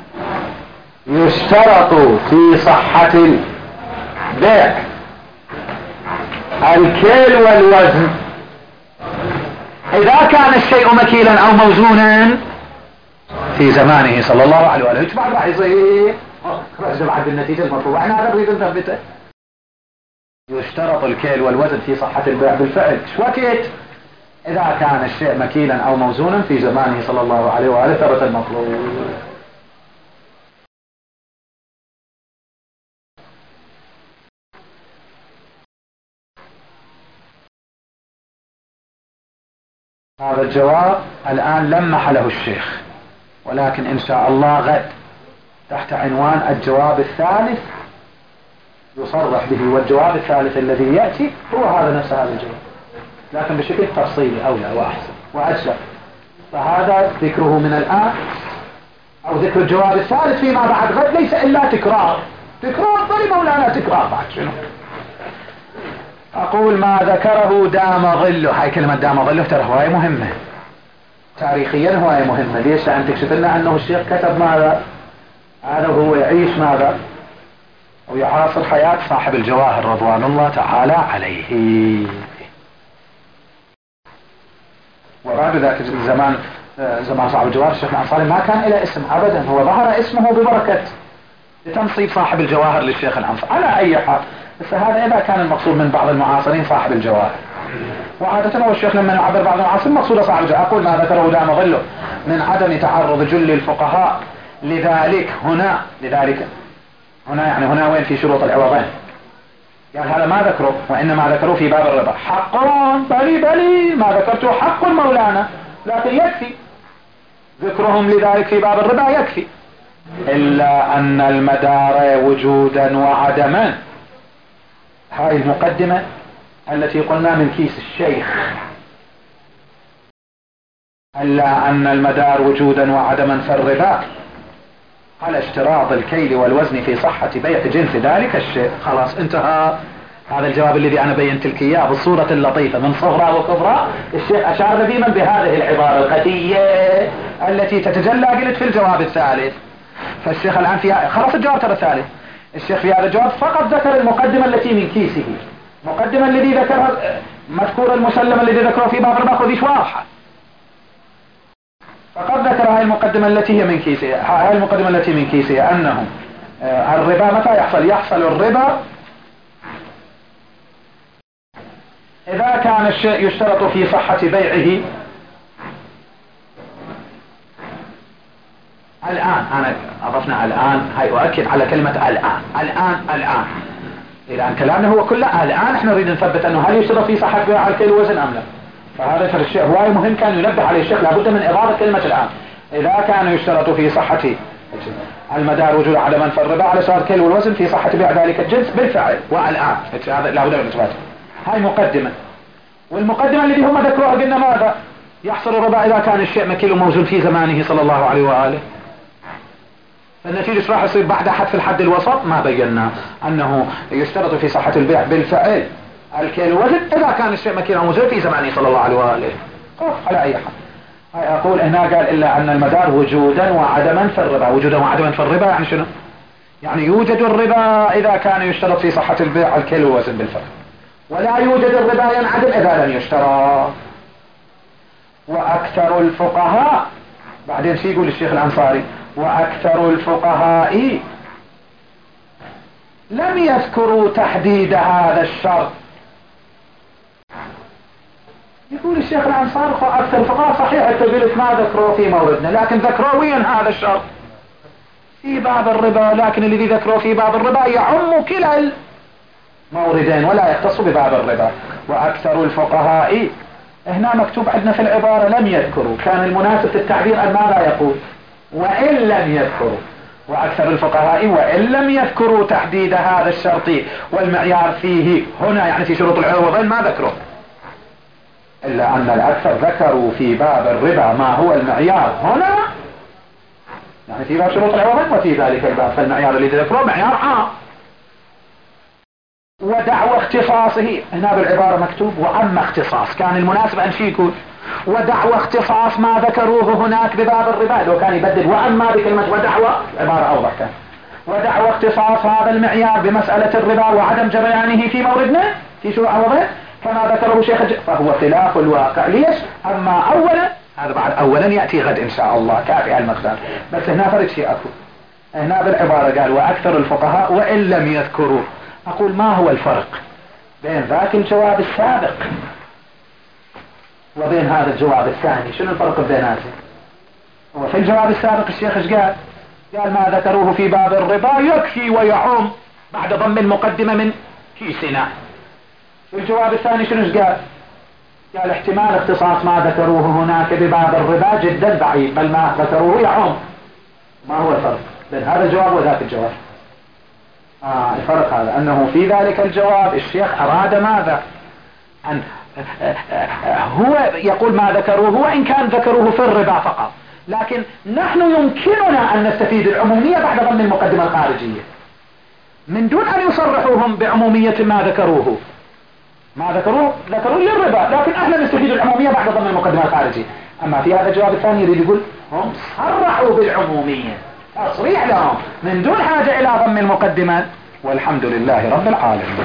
يشترط في صحة البيع الكيل والوزن إذا كان الشيء مكيلا أو موزونا في زمانه صلى الله عليه وآله. ايش بعد راح يصير؟ رجع بعد النتيجة المطلوبة. احنا هذا نريد نثبته. يشترط الكيل والوزن في صحة البيع بالفعل. ايش وقت؟ إذا كان الشيء مكيلا أو موزونا في زمانه صلى الله عليه وآله ثبت المطلوب. هذا الجواب الآن لمح له الشيخ، ولكن إن شاء الله غد تحت عنوان الجواب الثالث يصرح به، والجواب الثالث الذي يأتي هو هذا نفس هذا الجواب لكن بشكل تفصيلي أولى وأحسن وأجزأ. فهذا ذكره من الآن أو ذكر الجواب الثالث فيما بعد غد ليس إلا تكرار تكرار ضرب مولانا تكرار بعد شنو. أقول ما ذكره دام ظله، هاي كلمة دام ظله ترى هواية مهمة تاريخيا، هواية مهمة. ليش؟ لأن تكشف لنا أنه الشيخ كتب ماذا؟ هذا هو يعيش ماذا؟ ويعاصر حياة صاحب الجواهر رضوان الله تعالى عليه. وبعد ذاك الزمان زمان صاحب الجواهر الشيخ الأنصاري ما كان إلى اسم أبدا، هو ظهر اسمه ببركة لتنصيب صاحب الجواهر للشيخ الأنصاري على أي حال. بس هذا إذا كان المقصود من بعض المعاصرين صاحب الجواهر، وعادة هو الشيخ لما يعبر بعض المعاصرين مقصود صاحب الجواهر. أقول ما ذكره دام ظله من عدم تعرض جل الفقهاء لذلك هنا، لذلك هنا يعني هنا وين في شروط العوضين، يعني هذا ما ذكره، وإنما ذكروه في باب الربا. حقا بلي بلي ما ذكرته حق مولانا، لكن يكفي ذكرهم لذلك في باب الربا يكفي. إلا أن المدار وجودا وعدما، هاي المقدمة التي قلنا من كيس الشيخ، إلا أن المدار وجودا وعدما في الربا على اشتراط الكيل والوزن في صحة بيع جنس ذلك الشيء. خلاص انتهى هذا الجواب الذي أنا بينت لك إياه بالصورة اللطيفة من صغرى وكبرى. الشيخ أشار نديما بهذه العبارة القدية التي تتجلى قلت في الجواب الثالث. فالشيخ الآن فيها خلاص الجواب ترى الثالث، الشيخ في هذا الجواب فقط ذكر المقدمة التي من كيسه، مقدمة الذي ذكرها مذكور المسلم الذي ذكره في باب الربا خذيش واضحة، فقد ذكر هاي المقدمة التي هي من كيسها. هاي المقدمة التي من كيسها أنه الربا متى يحصل؟ يحصل الربا إذا كان الشيء يشترط في صحة بيعه. الآن أنا أضفنا الآن، هاي أؤكد على كلمة الآن الآن الآن الآن كلامنا هو كله الآن. احنا نريد نثبت أنه هل يشترط في صحة بيع الكيل والوزن أم لا. فهذا الشيء هواي مهم كان ينبه عليه الشيخ، لابد من إضافة كلمة الآن. إذا كان يشترط في صحة المدار وجود عدما في الربا على صار الكيل والوزن في صحة بيع ذلك الجنس بالفعل والآن، هذا لابد من إثباته. هاي مقدمة، والمقدمة الذي هم ذكروها قلنا ماذا؟ يحصل الربا إذا كان الشيء مكيل وموزون في زمانه صلى الله عليه وآله. فالنتيجة راح يصير بعد حذف الحد الوسط ما بينا أنه يشترط في صحة البيع بالفعل الكيل والوزن إذا كان الشيء مكيل وموزون في زمانه صلى الله عليه وآله. على أي حال هاي أقول هنا قال إلا أن المدار وجودا وعدما في الربا. وجودا وعدما في الربا يعني شنو؟ يعني يوجد الربا إذا كان يشترط في صحة البيع الكيل والوزن بالفعل، ولا يوجد الربا ينعدم إذا لم يشترط. وأكثر الفقهاء بعدين شي يقول الشيخ الأنصاري وأكثر الفقهاء لم يذكروا تحديد هذا الشرط. يقول الشيخ الأنصاري أكثر الفقهاء صحيح التبيلت ما ذكروا في موردنا، لكن ذكروا وين هذا الشرط في باب الربا، لكن الذي ذكروا في باب الربا يعم كلا الموردين ولا يختص بباب الربا. وأكثر الفقهاء هنا مكتوب عندنا في العبارة لم يذكروا، كان المناسب في التعبير أن ماذا يقول وإن لم يذكروا. وأكثر الفقهاء وإن لم يذكروا تحديد هذا الشرط والمعيار فيه هنا يعني في شروط العوضين ما ذكروا، إلا أن الأكثر ذكروا في باب الربا ما هو المعيار هنا، يعني في باب شروط العوضين وفي ذلك الباب. فالمعيار الذي ذكروه معيار عام. ودعوى اختصاصه هنا بالعبارة مكتوب وأما اختصاص، كان المناسب أن شي يكون ودعوى اختصاص ما ذكروه هناك بباب الربا، لو كان يبدل وأما بكلمة ودعوى عبارة أوضح كان. ودعوى اختصاص هذا المعيار بمسألة الربا وعدم جريانه في موردنا في شروط عوضه كما ذكره شيخ الج... فهو خلاف الواقع. ليش؟ أما أولا هذا بعد أولا يأتي غد إن شاء الله كافي المقدار، بس هنا فرد شيء أكو. هنا بالعبارة قال وأكثر الفقهاء وإن لم يذكروا. أقول ما هو الفرق بين ذاك الجواب السابق وبين هذا الجواب الثاني؟ شنو الفرق بيناتهم؟ وفي الجواب السابق الشيخ ايش قال؟ قال ما ذكروه في باب الربا يكفي ويعم بعد ضم المقدمة من كيسنا. في الجواب الثاني شنو ايش قال؟ قال احتمال اختصاص ما ذكروه هناك بباب الربا جدا ضعيف، بل ما ذكروه يعم. ما هو الفرق بين هذا الجواب وذاك الجواب؟ آه الفرق هذا أنه في ذلك الجواب الشيخ أراد ماذا؟ أن هو يقول ما ذكروه وإن كان ذكروه في الربا فقط، لكن نحن يمكننا أن نستفيد العمومية بعد ضمن المقدمة الخارجية من دون أن يصرحوهم بعمومية ما ذكروه. ما ذكروه ذكروه للربا، لكن احنا نستفيد العمومية بعد ضمن المقدمة الخارجية. أما في هذا الجواب الثاني يريد يقول هم صرحوا بالعمومية، تصريح لهم من دون حاجة إلى ضم المقدمة. والحمد لله رب العالمين.